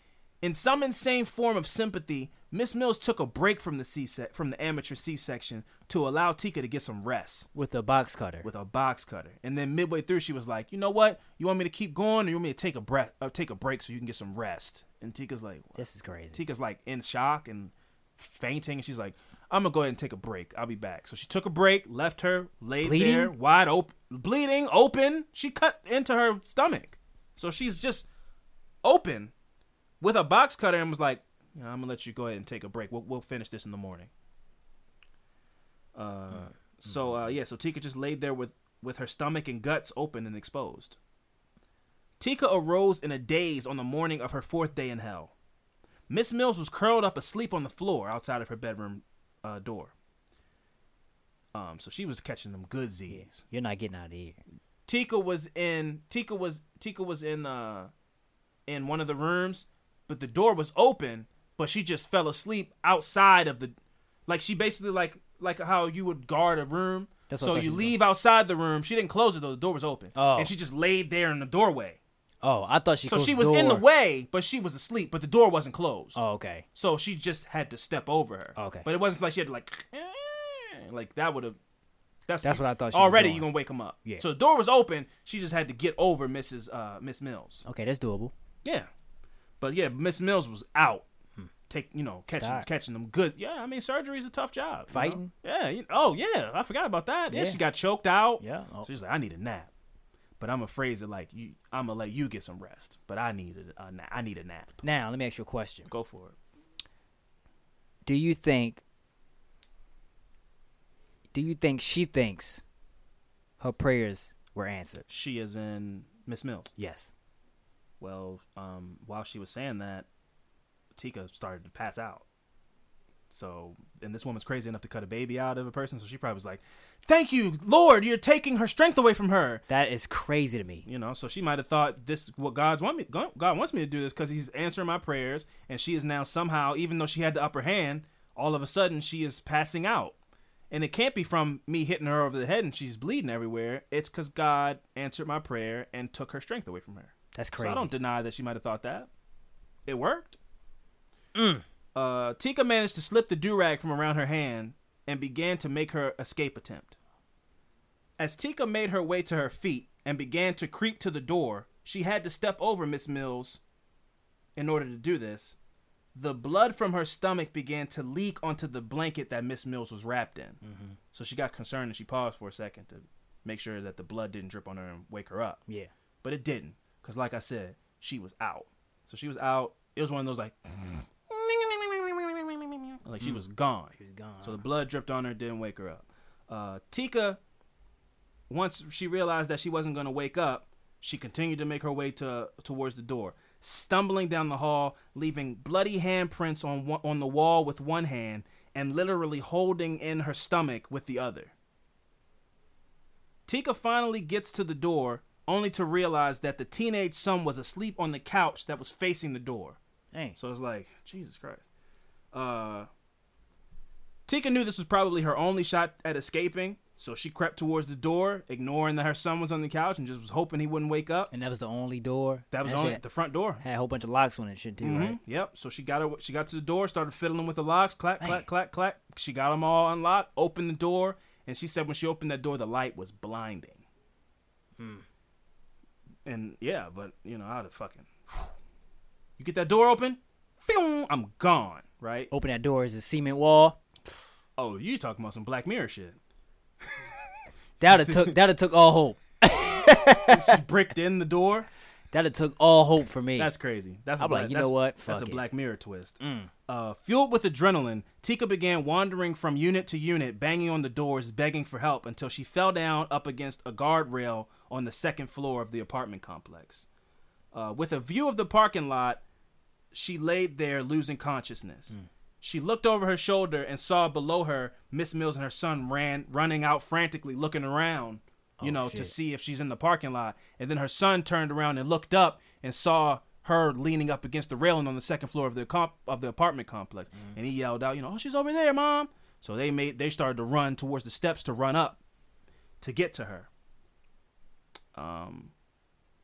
In some insane form of sympathy, Miss Mills took a break from the C from the amateur C-section to allow Tika to get some rest with a box cutter. With a box cutter, and then midway through, she was like, "You know what? You want me to keep going, or you want me to take a breath, or take a break so you can get some rest?" And Tika's like, what? "This is crazy." Tika's like in shock and fainting, and she's like, "I'm gonna go ahead and take a break. I'll be back." So she took a break, left her, laid bleeding? there, wide open, bleeding, open. She cut into her stomach, so she's just open with a box cutter, and was like, you know, I'm gonna let you go ahead and take a break. We'll, we'll finish this in the morning. Uh, mm-hmm. So uh, yeah, so Tika just laid there with, with her stomach and guts open and exposed. Tika arose in a daze on the morning of her fourth day in hell. Miss Mills was curled up asleep on the floor outside of her bedroom uh, door. Um, so she was catching them good Z's. Yeah, you're not getting out of here. Tika was in Tika was Tika was in uh in one of the rooms, but the door was open. But she just fell asleep outside of the, like she basically like like how you would guard a room. That's so you leave doing. outside the room. She didn't close it though; the door was open, oh. and she just laid there in the doorway. Oh, I thought she. So closed she the was door. in the way, but she was asleep. But the door wasn't closed. Oh, okay. So she just had to step over her. Okay. But it wasn't like she had to like, like that would have. That's, That's what I thought. She already was you gonna wake him up. Yeah. So the door was open. She just had to get over Missus Uh, Miss Mills. Okay, that's doable. Yeah, but yeah, Miss Mills was out. Take you know catching God. catching them good. Yeah, I mean surgery is a tough job. Fighting. You know? Yeah. You, oh yeah, I forgot about that. Yeah, Yeah. she got choked out. Yeah. Oh. So she's like, I need a nap, but I'm gonna phrase it like you. I'm gonna let you get some rest, but I need a, a na- I need a nap. Now let me ask you a question. Go for it. Do you think? Do you think she thinks her prayers were answered? She is in Miss Mills. Yes. Well, um, while she was saying that, Tika started to pass out. So, and this woman's crazy enough to cut a baby out of a person, so she probably was like, "Thank you, Lord, you're taking her strength away from her." That is crazy to me. You know, so she might have thought this what God's want me God wants me to do this because He's answering my prayers, and she is now somehow, even though she had the upper hand, all of a sudden she is passing out, and it can't be from me hitting her over the head and she's bleeding everywhere. It's because God answered my prayer and took her strength away from her. That's crazy. So I don't deny that she might have thought that. It worked. Mm. Uh, Tika managed to slip the do-rag from around her hand and began to make her escape attempt. As Tika made her way to her feet and began to creep to the door, she had to step over Miss Mills in order to do this. The blood from her stomach began to leak onto the blanket that Miss Mills was wrapped in. Mm-hmm. So she got concerned and she paused for a second to make sure that the blood didn't drip on her and wake her up. Yeah. But it didn't, because like I said, she was out. So she was out. It was one of those like... Like she was gone. She was gone. So the blood dripped on her, didn't wake her up. Uh, Tika, once she realized that she wasn't going to wake up, she continued to make her way to towards the door, stumbling down the hall, leaving bloody handprints on one, on the wall with one hand and literally holding in her stomach with the other. Tika finally gets to the door, only to realize that the teenage son was asleep on the couch that was facing the door. Dang. So it's like, Jesus Christ. Uh, Tika knew this was probably her only shot at escaping, so she crept towards the door, ignoring that her son was on the couch and just was hoping he wouldn't wake up. And that was the only door? That was That only shit the front door. Had a whole bunch of locks on it shit too, Mm-hmm. right? Yep. So she got her. She got to the door, started fiddling with the locks, clack, Man. clack, clack, clack. She got them all unlocked, opened the door, and she said when she opened that door, the light was blinding. Hmm. And yeah, but you know, I'd have fucking. You get that door open, phew, I'm gone. Right? Open that door is a cement wall. Oh, you talking about some Black Mirror shit? That'd have took that'd took all hope. She bricked in the door. That'd took all hope for me. That's crazy. That's a I'm black, like, you that's, know what? That's Fuck a it. Black Mirror twist. Mm. Uh, fueled with adrenaline, Tika began wandering from unit to unit, banging on the doors, begging for help until she fell down up against a guardrail on the second floor of the apartment complex. Uh, with a view of the parking lot, she laid there losing consciousness. Mm. She looked over her shoulder and saw below her Miss Mills and her son ran running out frantically, looking around, you Oh, know, shit. to see if she's in the parking lot. And then her son turned around and looked up and saw her leaning up against the railing on the second floor of the comp- of the apartment complex. Mm. And he yelled out, you know, "Oh, she's over there, Mom!" So they made they started to run towards the steps to run up to get to her. Um.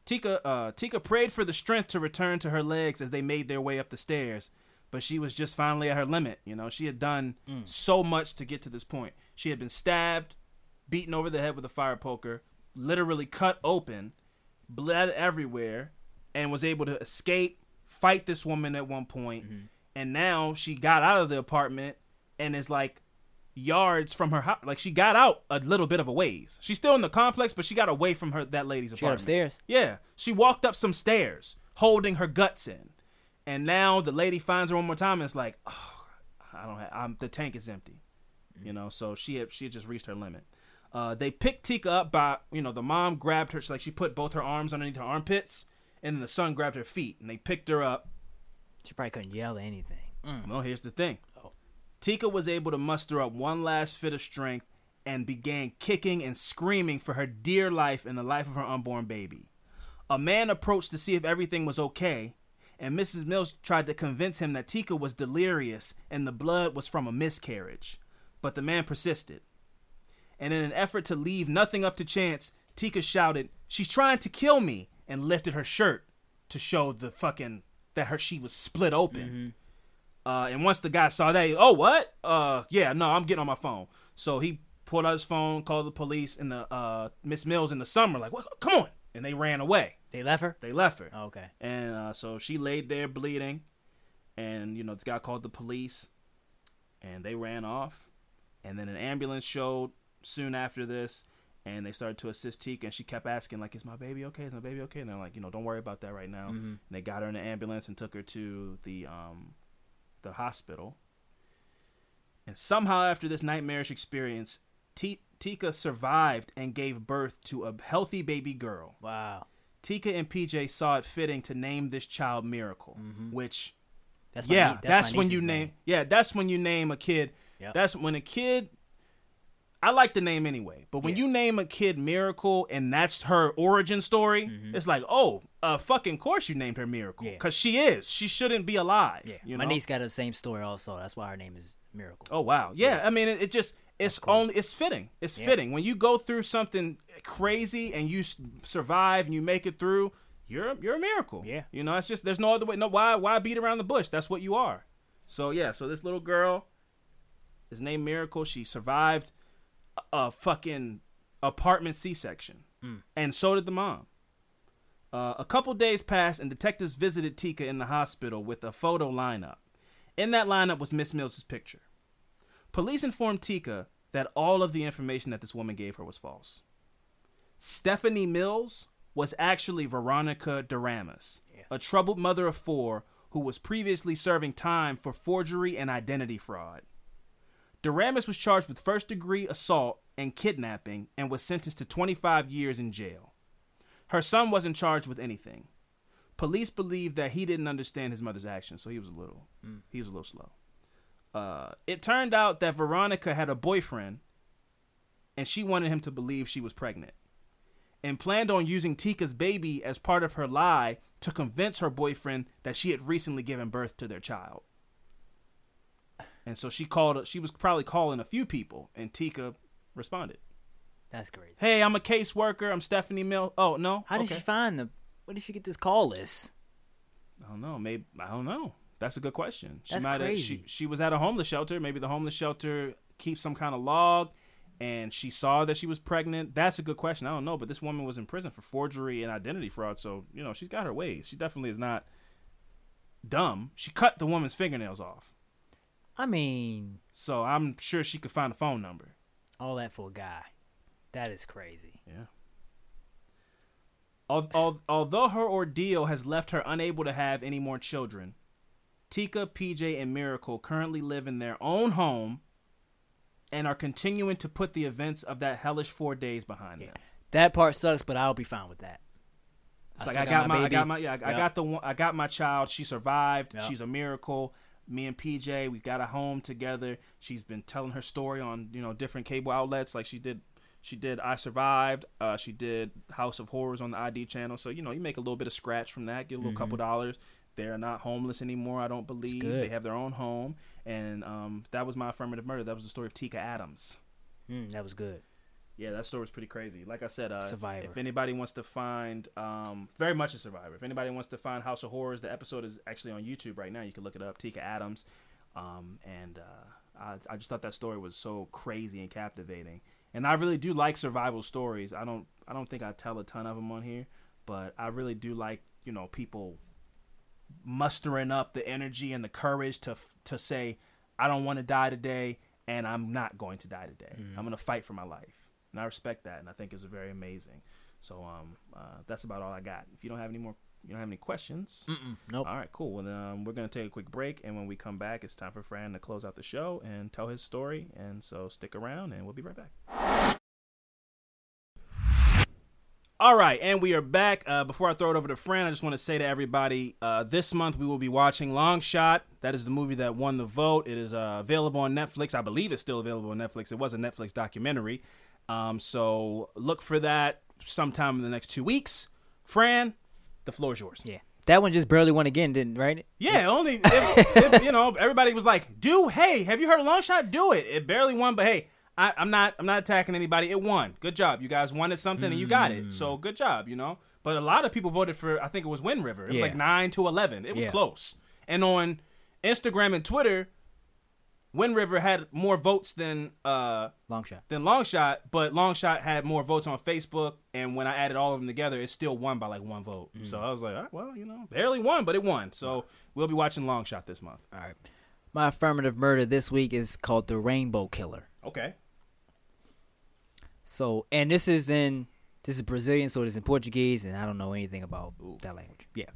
Tika, uh, Tika prayed for the strength to return to her legs as they made their way up the stairs, but she was just finally at her limit. You know, she had done mm. so much to get to this point. She had been stabbed, beaten over the head with a fire poker, literally cut open, bled everywhere, and was able to escape, fight this woman at one point, mm-hmm. and now she got out of the apartment and is like yards from her house. Like, she got out a little bit of a ways. She's still in the complex, but she got away from her that lady's she apartment. She got upstairs? Yeah. She walked up some stairs, holding her guts in. And now the lady finds her one more time and it's like, oh, I don't have, I'm, the tank is empty. Mm-hmm. You know, so she had, she had just reached her limit. Uh, they picked Tika up by, you know, the mom grabbed her. She, like, she put both her arms underneath her armpits, and then the son grabbed her feet, and they picked her up. She probably couldn't yell or anything. Mm. Well, here's the thing. Oh. Tika was able to muster up one last fit of strength and began kicking and screaming for her dear life and the life of her unborn baby. A man approached to see if everything was okay, and Missus Mills tried to convince him that Tika was delirious and the blood was from a miscarriage. But the man persisted. And in an effort to leave nothing up to chance, Tika shouted, "She's trying to kill me," and lifted her shirt to show the fucking, that her, she was split open. Mm-hmm. Uh, and once the guy saw that, he, oh, what? Uh, yeah, no, I'm getting on my phone. So he pulled out his phone, called the police, and the uh, Miss Mills and the son were like, what? Come on. And they ran away. They left her? They left her. Oh, okay. And uh, so she laid there bleeding. And, you know, this guy called the police. And they ran off. And then an ambulance showed soon after this. And they started to assist Tika. And she kept asking, like, is my baby okay? Is my baby okay? And they're like, you know, don't worry about that right now. Mm-hmm. And they got her in the ambulance and took her to the um, the hospital. And somehow after this nightmarish experience, T- Tika survived and gave birth to a healthy baby girl. Wow. Tika and P J saw it fitting to name this child Miracle, mm-hmm. which, that's yeah, nie- that's, that's when you name, name. yeah, that's when you name a kid. Yep. That's when a kid, I like the name anyway, but when yeah. you name a kid Miracle and that's her origin story, mm-hmm. it's like, oh, uh, fucking course you named her Miracle, because yeah. she is. She shouldn't be alive. Yeah. You My know? niece got the same story also. That's why her name is Miracle. Oh, wow. Yeah, yeah. I mean, it, it just, it's cool. only, it's fitting. It's yeah. fitting. When you go through something crazy and you s- survive and you make it through, you're you're a miracle. Yeah. You know, it's just, there's no other way. No, why why beat around the bush? That's what you are. So, yeah, so this little girl is named Miracle. She survived a, a fucking apartment C-section. Mm. And so did the mom. Uh, a couple days passed and detectives visited Tika in the hospital with a photo lineup. In that lineup was Miss Mills' picture. Police informed Tika that all of the information that this woman gave her was false. Stephanie Mills was actually Veronica Doramus, yeah. a troubled mother of four who was previously serving time for forgery and identity fraud. Doramus was charged with first-degree assault and kidnapping and was sentenced to twenty-five years in jail. Her son wasn't charged with anything. Police believed that he didn't understand his mother's actions, so he was a little, mm. he was a little slow. Uh, it turned out that Veronica had a boyfriend, and she wanted him to believe she was pregnant, and planned on using Tika's baby as part of her lie to convince her boyfriend that she had recently given birth to their child. And so she called. She was probably calling a few people, and Tika responded. That's crazy. Hey, I'm a caseworker. I'm Stephanie Mill. Oh no. How did okay. she find the? Where did she get this call list? I don't know. Maybe I don't know. That's a good question. She That's might crazy. She, she was at a homeless shelter. Maybe the homeless shelter keeps some kind of log, and she saw that she was pregnant. That's a good question. I don't know, but this woman was in prison for forgery and identity fraud, so, you know, she's got her ways. She definitely is not dumb. She cut the woman's fingernails off. I mean... So I'm sure she could find a phone number. All that for a guy. That is crazy. Yeah. Although her ordeal has left her unable to have any more children, Tika, P J, and Miracle currently live in their own home and are continuing to put the events of that hellish four days behind yeah. them. That part sucks, but I'll be fine with that. It's I like I got, got my, my I got my, yeah, yep. I got the one, I got my child. She survived. Yep. She's a miracle. Me and P J, we've got a home together. She's been telling her story on, you know, different cable outlets, like she did. She did I Survived. Uh, she did House of Horrors on the I D channel. So, you know, you make a little bit of scratch from that, get a little mm-hmm. couple dollars. They're not homeless anymore, I don't believe. They have their own home. And um, that was my affirmative murder. That was the story of Tika Adams. Mm, that was good. Yeah, that story was pretty crazy. Like I said, uh, Survivor. if anybody wants to find, um, very much a Survivor. If anybody wants to find House of Horrors, the episode is actually on YouTube right now. You can look it up, Tika Adams. Um, and uh, I, I just thought that story was so crazy and captivating. And I really do like survival stories. I don't, I don't think I tell a ton of them on here, but I really do like, you know, people mustering up the energy and the courage to to say, I don't want to die today, and I'm not going to die today. Mm-hmm. I'm going to fight for my life. And I respect that, and I think it's very amazing. So um, uh, that's about all I got. If you don't have any more, you don't have any questions. Mm-mm, nope. All right, cool. Well, um, we're gonna take a quick break, and when we come back, it's time for Fran to close out the show and tell his story. And so stick around, and we'll be right back. All right, and we are back. Uh, before I throw it over to Fran, I just want to say to everybody, uh, this month we will be watching Long Shot. That is the movie that won the vote. It is uh, available on Netflix. I believe it's still available on Netflix. It was a Netflix documentary. Um, so look for that sometime in the next two weeks. Fran, the floor is yours. Yeah. That one just barely won again, didn't right? Yeah, yeah. only, it, it, you know, everybody was like, do, hey, have you heard of Long Shot? Do it. It barely won, but hey, I, I'm not I'm not attacking anybody. It won. Good job. You guys wanted something and you got it. So good job, you know. But a lot of people voted for, I think it was Wind River. It was yeah. like nine to eleven. It was yeah. close. And on Instagram and Twitter, Wind River had more votes than uh, Long Shot. Than Long Shot, but Long Shot had more votes on Facebook, and when I added all of them together, it still won by like one vote. Mm. So I was like, all right, well, you know, barely won, but it won. So we'll be watching Long Shot this month. All right. My affirmative murder this week is called The Rainbow Killer. Okay. So, and this is in, this is Brazilian, so it is in Portuguese, and I don't know anything about Ooh. that language. Yeah.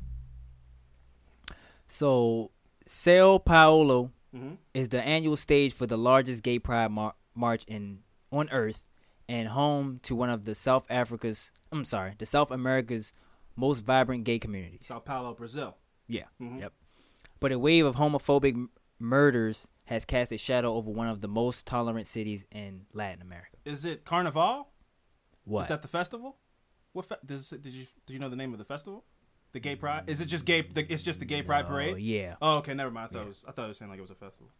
So, Sao Paulo mm-hmm. is the annual stage for the largest gay pride mar- march in on Earth, and home to one of the South Africa's, I'm sorry, the South America's most vibrant gay communities. Sao Paulo, Brazil. Yeah. Mm-hmm. Yep. But a wave of homophobic m- murders has cast a shadow over one of the most tolerant cities in Latin America. Is it Carnival? What? Is that the festival? What fe- does, did you do you know the name of the festival? The Gay Pride? Is it just gay? The, it's just the Gay Pride no, parade? Yeah. Oh, okay. Never mind. I thought yeah. it was. I thought it was saying like it was a festival.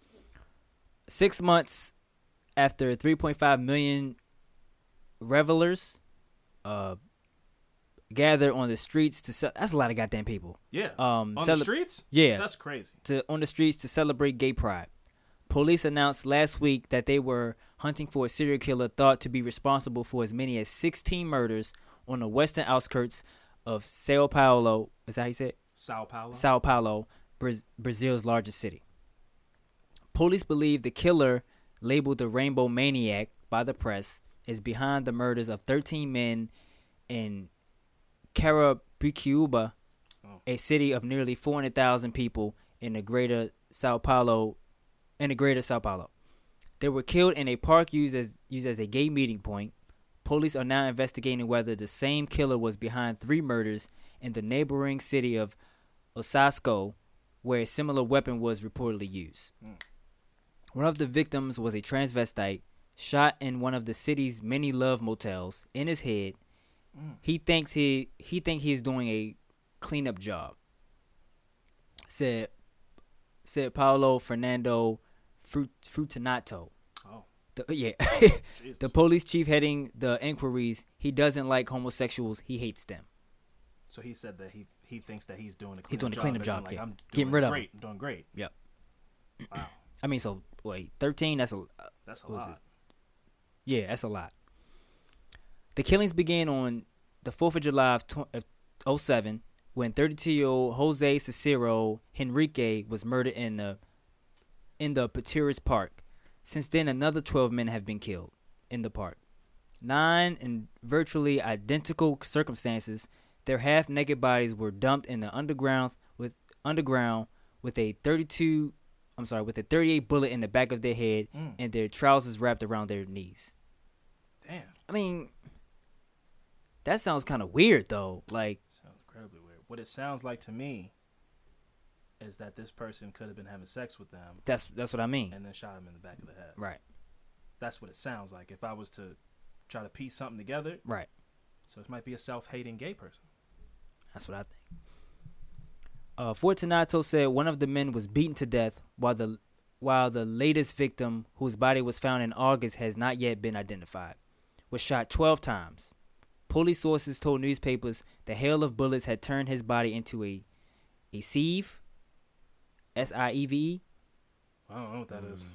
Six months after three point five million revelers uh, gather on the streets to ce- that's a lot of goddamn people. Yeah. Um, on cele- the streets? Yeah. That's crazy. To on the streets to celebrate Gay Pride. Police announced last week that they were hunting for a serial killer thought to be responsible for as many as sixteen murders on the western outskirts of Sao Paulo. Is that how you say it? Sao Paulo. Sao Paulo, Bra- Brazil's largest city. Police believe the killer, labeled the Rainbow Maniac by the press, is behind the murders of thirteen men in Carapicuíba, oh. a city of nearly four hundred thousand people in the greater Sao Paulo. In the greater Sao Paulo, they were killed in a park used as used as a gay meeting point. Police are now investigating whether the same killer was behind three murders in the neighboring city of Osasco, where a similar weapon was reportedly used. Mm. One of the victims was a transvestite shot in one of the city's many love motels in his head. Mm. He thinks he he think he is doing a cleanup job. Said said Paulo Fernando Frut, Frutinato. Oh. The, yeah. The police chief heading the inquiries, he doesn't like homosexuals. He hates them. So he said that he, he thinks that he's doing a cleanup job. He's doing a cleanup job, like, yeah. I'm Getting rid of great. him. I'm doing great. Yep. Wow. I mean, so, wait, thirteen, that's a, uh, that's a lot. Yeah, that's a lot. The killings began on the fourth of July of oh seven when thirty-two-year-old Jose Cicero Henrique was murdered in the in the Patiras Park. Since then, another twelve men have been killed in the park. Nine in virtually identical circumstances, their half-naked bodies were dumped in the underground with underground with a thirty-two, I'm sorry, with a thirty-eight bullet in the back of their head mm. and their trousers wrapped around their knees. Damn. I mean, that sounds kind of weird though. Like, sounds incredibly weird. What it sounds like to me is that this person could have been having sex with them. That's that's what I mean. And then shot him in the back of the head. Right. That's what it sounds like. If I was to try to piece something together. Right. So this might be a self-hating gay person. That's what I think. Uh, Fortunato said one of the men was beaten to death, while the while the latest victim, whose body was found in August, has not yet been identified. was shot twelve times. Police sources told newspapers the hail of bullets had turned his body into a a sieve, S I E V E. I don't know what that um, is.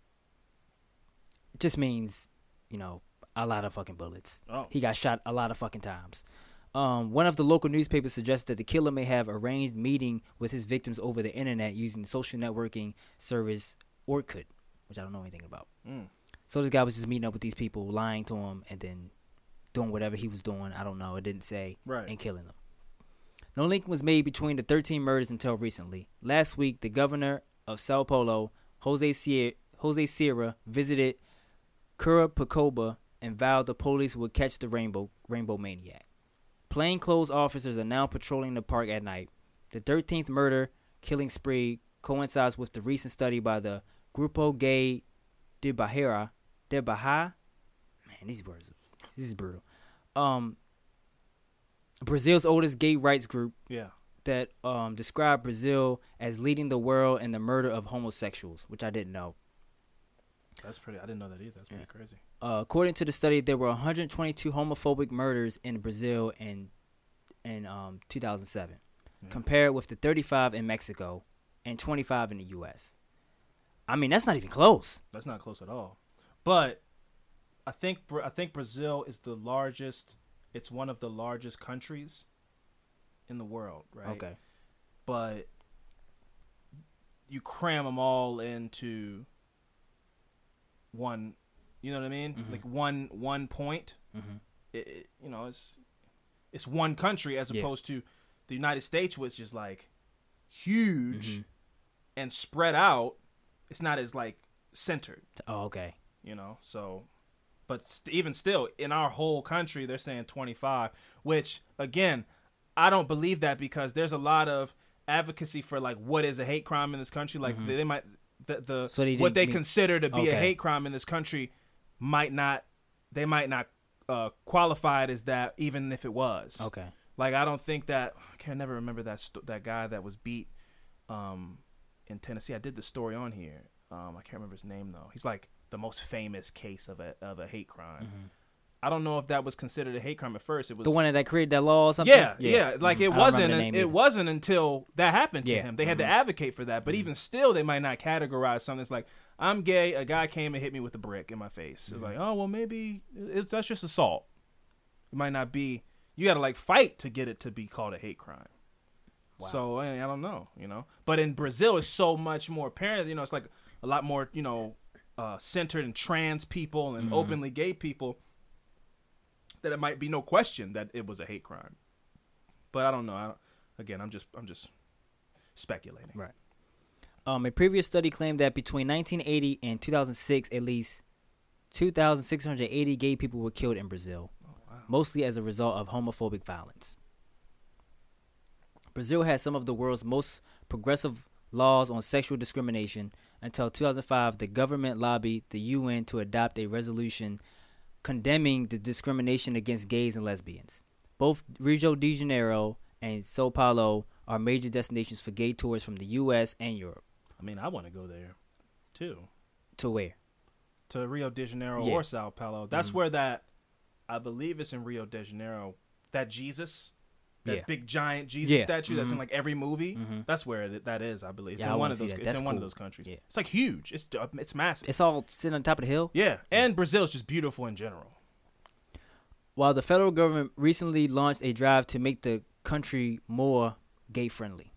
It just means, you know, a lot of fucking bullets. Oh. He got shot a lot of fucking times. Um, one of the local newspapers suggested that the killer may have arranged meeting with his victims over the internet using the social networking service Orkut, which I don't know anything about. Mm. So this guy was just meeting up with these people, lying to him, and then doing whatever he was doing. I don't know. It didn't say. Right. And killing them. No link was made between the thirteen murders until recently. Last week, the governor of Sao Paulo, Jose Sierra, Jose Sierra visited Curaçao and vowed the police would catch the rainbow rainbow maniac. Plainclothes officers are now patrolling the park at night. The thirteenth murder killing spree coincides with the recent study by the Grupo Gay de Bahia, de Bahia. Man, these words, this is brutal. Um, Brazil's oldest gay rights group. Yeah. That um described Brazil as leading the world in the murder of homosexuals, which I didn't know. That's pretty. I didn't know that either. That's pretty yeah. crazy. Uh, according to the study, there were one hundred twenty-two homophobic murders in Brazil in in um two thousand seven, yeah. compared with the thirty-five in Mexico and twenty-five in the U S. I mean, that's not even close. That's not close at all. But I think I think Brazil is the largest. It's one of the largest countries in the world, right? Okay. But you cram them all into one, you know what I mean? Mm-hmm. Like one one point. Mm-hmm. It, it, you know, it's it's one country as yeah. opposed to the United States, which is like huge mm-hmm. and spread out. It's not as like centered. Oh, okay. You know, so. But st- even still, in our whole country, they're saying twenty-five, which, again, I don't believe that because there's a lot of advocacy for, like, what is a hate crime in this country. Like, mm-hmm. they, they might, the, the so they what they mean, consider to be okay. a hate crime in this country might not, they might not uh, qualify it as that, even if it was. Okay. Like, I don't think that, I can never remember that st- that guy that was beat um, in Tennessee. I did the story on here. Um, I can't remember his name, though. He's like, the most famous case of a of a hate crime. Mm-hmm. I don't know if that was considered a hate crime at first. It was the one that created that law or something. Yeah, yeah. yeah. Like mm-hmm. it wasn't. It either. wasn't until that happened to yeah. him. They mm-hmm. had to advocate for that. But mm-hmm. even still, they might not categorize something. It's like, I'm gay. A guy came and hit me with a brick in my face. Mm-hmm. It's like, oh well, maybe it's that's just assault. It might not be. You got to like fight to get it to be called a hate crime. Wow. So I, I don't know, you know. But in Brazil, it's so much more apparent. You know, it's like a lot more, you know. Uh, centered in trans people and mm-hmm. openly gay people, that it might be no question that it was a hate crime. But I don't know. I, again, I'm just I'm just speculating. Right. Um, a previous study claimed that between nineteen eighty and two thousand six, at least two thousand six hundred eighty gay people were killed in Brazil, oh, wow. mostly as a result of homophobic violence. Brazil has some of the world's most progressive laws on sexual discrimination. Until two thousand five, the government lobbied the U N to adopt a resolution condemning the discrimination against gays and lesbians. Both Rio de Janeiro and Sao Paulo are major destinations for gay tourists from the U S and Europe. I mean, I want to go there, too. To where? To Rio de Janeiro yeah. or Sao Paulo. That's mm-hmm. where that, I believe it's in Rio de Janeiro, that Jesus... That yeah. big giant Jesus yeah. statue that's mm-hmm. in like every movie. Mm-hmm. That's where it, that is, I believe. It's yeah, in I one of those. It's in cool. one of those countries. Yeah. It's like huge. It's uh, it's massive. It's all sitting on top of the hill. Yeah, and Brazil is just beautiful in general. While the federal government recently launched a drive to make the country more gay friendly.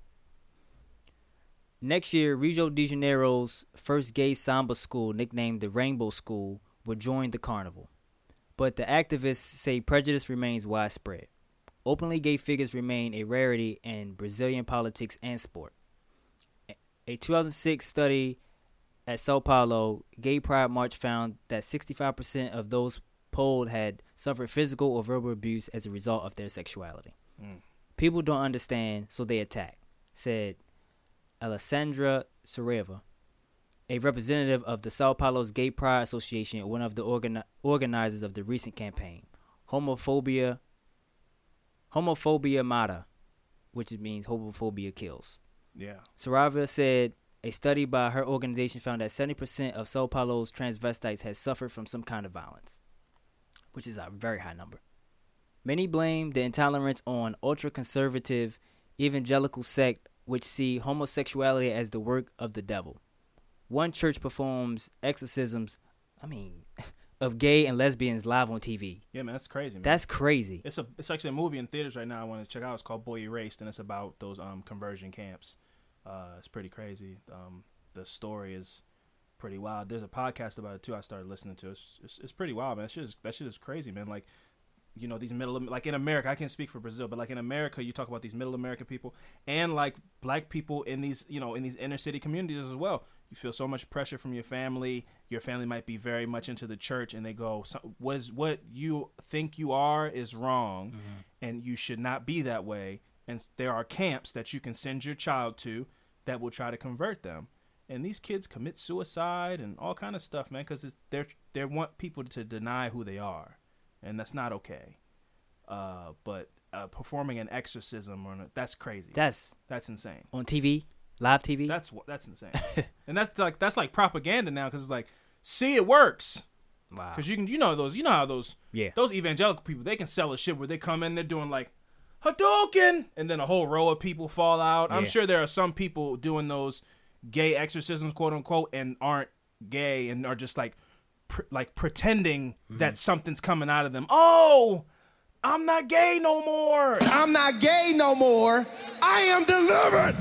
Next year, Rio de Janeiro's first gay samba school, nicknamed the Rainbow School, will join the carnival. But the activists say prejudice remains widespread. Openly gay figures remain a rarity in Brazilian politics and sport. A two thousand six study at Sao Paulo Gay Pride March found that sixty-five percent of those polled had suffered physical or verbal abuse as a result of their sexuality. Mm. People don't understand, so they attack, said Alessandra Sareva, a representative of the Sao Paulo's Gay Pride Association and one of the organi- organizers of the recent campaign. Homophobia Homophobia Mata, which means homophobia kills. Yeah. Sarava said a study by her organization found that seventy percent of Sao Paulo's transvestites had suffered from some kind of violence. which is a very high number. Many blame the intolerance on ultra-conservative evangelical sect which see homosexuality as the work of the devil. One church performs exorcisms, I mean, of gay and lesbians live on T V. Yeah, man, that's crazy, man. That's crazy. It's a it's actually a movie in theaters right now I want to check out. It's called Boy Erased, and it's about those um conversion camps. Uh, it's pretty crazy. Um, the story is pretty wild. There's a podcast about it too I started listening to. It's it's, it's pretty wild, man. That shit is, that shit is crazy, man. Like, you know, these middle, like in America, I can't speak for Brazil, but like in America, you talk about these middle American people and like black people in these, you know, in these inner city communities as well. You feel so much pressure from your family. Your family might be very much into the church, and they go, "What is what you think you are is wrong, mm-hmm. and you should not be that way." And there are camps that you can send your child to that will try to convert them. And these kids commit suicide and all kind of stuff, man, because they're they want people to deny who they are. And that's not okay. Uh, but uh, performing an exorcism, or that's crazy. That's that's insane. On T V, live T V. That's that's insane. And that's like that's like propaganda now, because it's like, see, it works. Wow. Because you can, you know those, you know how those, yeah, those evangelical people, they can sell a shit where they come in, they're doing like Hadouken, and then a whole row of people fall out. Yeah. I'm sure there are some people doing those gay exorcisms, quote unquote, and aren't gay and are just like. Pr- like pretending mm-hmm. that something's coming out of them. Oh, I'm not gay no more. I'm not gay no more. I am delivered.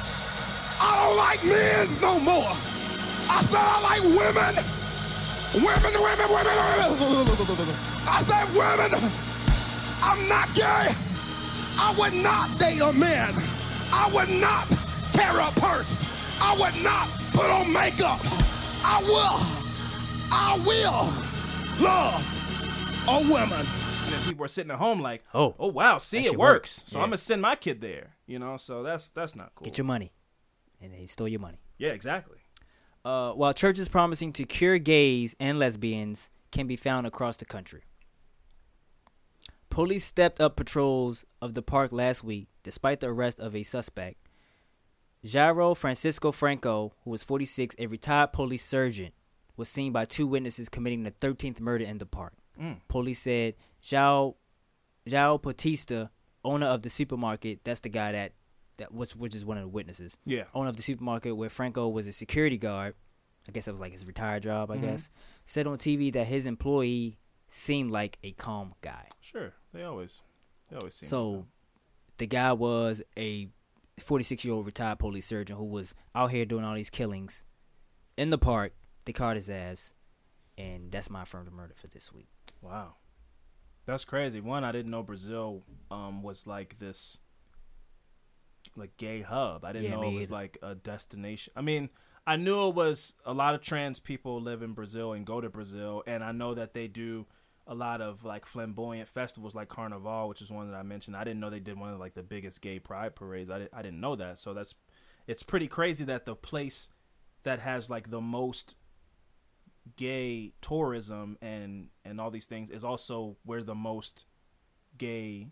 I don't like men no more. I said I like women. Women, women, women, women. I said women. I'm not gay. I would not date a man. I would not carry a purse. I would not put on makeup. I will. I will love a woman. And then people are sitting at home like, oh, oh wow, see, it works. works. So yeah. I'm gonna send my kid there, you know. So that's that's not cool. Get your money, and they stole your money. Yeah, exactly. Uh, while churches promising to cure gays and lesbians can be found across the country, police stepped up patrols of the park last week, despite the arrest of a suspect. Jairo Francisco Franco, who was forty-six, a retired police sergeant, was seen by two witnesses committing the thirteenth murder in the park. Mm. Police said João, João Batista, owner of the supermarket, that's the guy that, that was, which is one of the witnesses. Yeah. Owner of the supermarket where Franco was a security guard, I guess that was like his retired job, I mm-hmm. guess, said on T V that his employee seemed like a calm guy. Sure. They always, they always seem So like the guy was a forty-six-year-old retired police surgeon who was out here doing all these killings in the park. They caught his ass, and that's my affirmative murder for this week. Wow. That's crazy. One, I didn't know Brazil um, was like this like gay hub. I didn't yeah, know it was either. like a destination. I mean, I knew it was a lot of trans people live in Brazil and go to Brazil, and I know that they do a lot of like flamboyant festivals like Carnival, which is one that I mentioned. I didn't know they did one of like the biggest gay pride parades. I, did, I didn't know that. So that's it's pretty crazy that the place that has like the most gay tourism and and all these things is also where the most gay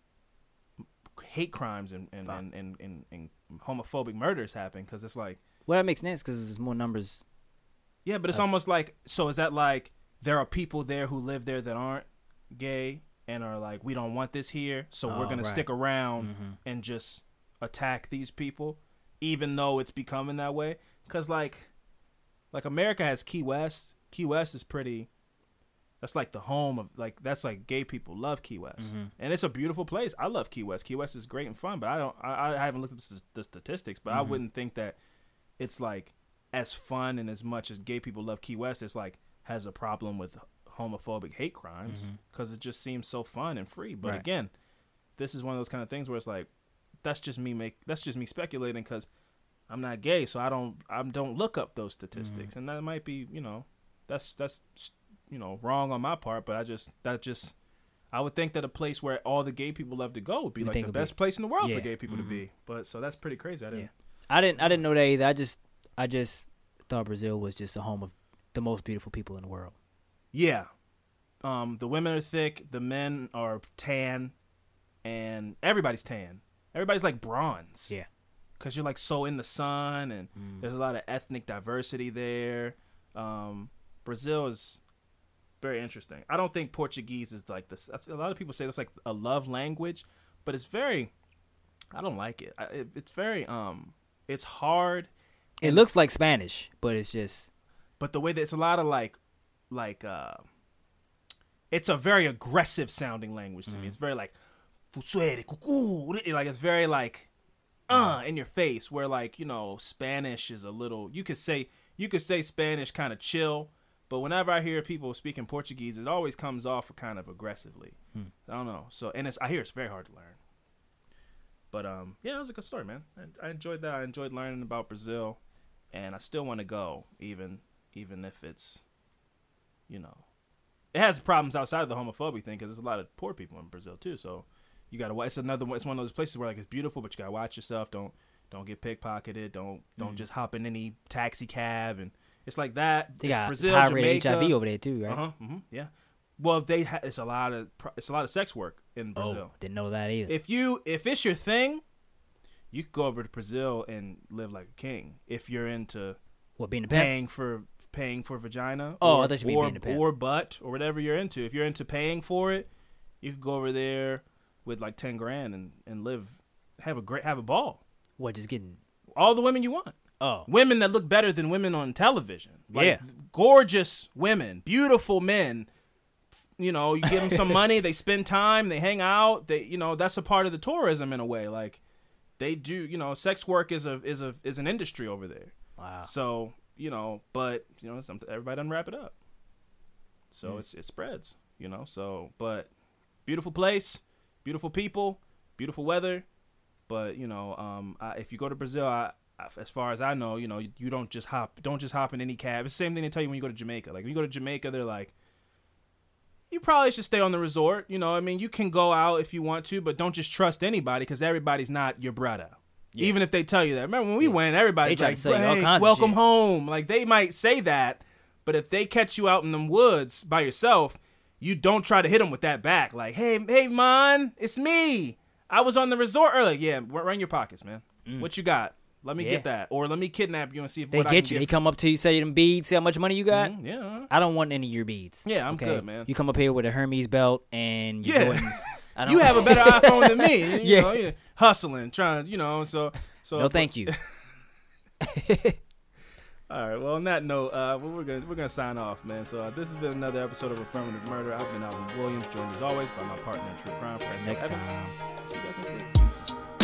hate crimes and and, and, and, and, and homophobic murders happen, because it's like, well, that makes sense because there's more numbers. Yeah, but it's of, almost like, so is that like there are people there who live there that aren't gay and are like, we don't want this here, so oh, we're gonna right. stick around mm-hmm. and just attack these people, even though it's becoming that way? Because like Like America has Key West. Key West is pretty. That's like the home of like that's like gay people love Key West, mm-hmm. and it's a beautiful place. I love Key West. Key West is great and fun, but I don't. I, I haven't looked at the statistics, but mm-hmm. I wouldn't think that it's like as fun and as much as gay people love Key West. It's like has a problem with homophobic hate crimes because mm-hmm. it just seems so fun and free. But right. again, this is one of those kind of things where it's like that's just me make that's just me speculating because I'm not gay, so I don't I don't look up those statistics, mm-hmm. and that might be, you know, that's that's you know wrong on my part, but I just that just I would think that a place where all the gay people love to go would be you like the best be, place in the world yeah. for gay people mm-hmm. to be. But so that's pretty crazy. I didn't. Yeah. I didn't I didn't know that either. I just I just thought Brazil was just a home of the most beautiful people in the world. Yeah, um, the women are thick, the men are tan, and everybody's tan. Everybody's like bronze. Yeah. Because you're like so in the sun, and mm. there's a lot of ethnic diversity there. Um, Brazil is very interesting. I don't think Portuguese is like this. A lot of people say that's like a love language, but it's very. I don't like it. I, it it's very um. It's hard. It looks like Spanish, but it's just. But the way that it's a lot of like, like uh. It's a very aggressive sounding language to mm-hmm. me. It's very like, like it's very like, uh, in your face. Where like you know Spanish is a little. You could say you could say Spanish kind of chill, but whenever I hear people speaking Portuguese, it always comes off kind of aggressively. Hmm. I don't know. So and it's I hear it's very hard to learn. But um, yeah, it was a good story, man. I, I enjoyed that. I enjoyed learning about Brazil, and I still want to go, even even if it's, you know. It has problems outside of the homophobia thing because there's a lot of poor people in Brazil too. So you gotta. It's another one. It's one of those places where like it's beautiful, but you gotta watch yourself. Don't don't get pickpocketed. Don't don't mm. just hop in any taxi cab and it's like that. They it's got Brazil, high Jamaica. rate H I V over there too, right? Uh huh. Mm-hmm, yeah. Well, they ha- it's a lot of it's a lot of sex work in Brazil. Oh, didn't know that either. If you if it's your thing, you could go over to Brazil and live like a king. If you're into what being a paying for. Paying for vagina, oh, or, I thought you or, mean being a or butt, or whatever you're into. If you're into paying for it, you could go over there with like ten grand and, and live, have a great, have a ball. What, just getting all the women you want? Oh, women that look better than women on television. Like, yeah, gorgeous women, beautiful men. You know, you give them some money, they spend time, they hang out. They, you know, that's a part of the tourism in a way. Like they do, you know, sex work is a is a is an industry over there. Wow. So. You know, but you know, some, everybody doesn't wrap it up, so mm. it's it spreads. You know, so but beautiful place, beautiful people, beautiful weather, but you know, um, I, if you go to Brazil, I, I, as far as I know, you know, you, you don't just hop, don't just hop in any cab. It's the same thing they tell you when you go to Jamaica. Like when you go to Jamaica, they're like, you probably should stay on the resort. You know, I mean, you can go out if you want to, but don't just trust anybody because everybody's not your brother. Yeah. Even if they tell you that. Remember when we yeah. went, everybody's like, hey, welcome home. Like, they might say that, but if they catch you out in them woods by yourself, you don't try to hit them with that back. Like, hey, hey, man, it's me. I was on the resort earlier. Yeah, run your pockets, man. Mm. What you got? Let me yeah. get that. Or let me kidnap you and see if they what get I you. can get. They come up to you, say them beads, see how much money you got. Mm-hmm. Yeah. I don't want any of your beads. Yeah, I'm okay? good, man. You come up here with a Hermes belt and your yeah. Jordans. I don't you have a better iPhone than me. You yeah. know, you're hustling, trying, you know, so. so no, thank you. All right. Well, on that note, uh, we're gonna we're gonna sign off, man. So uh, this has been another episode of Affirmative Murder. I've been Alvin Williams, joined as always by my partner in true crime, Francis Next Evans. time. See you guys next week.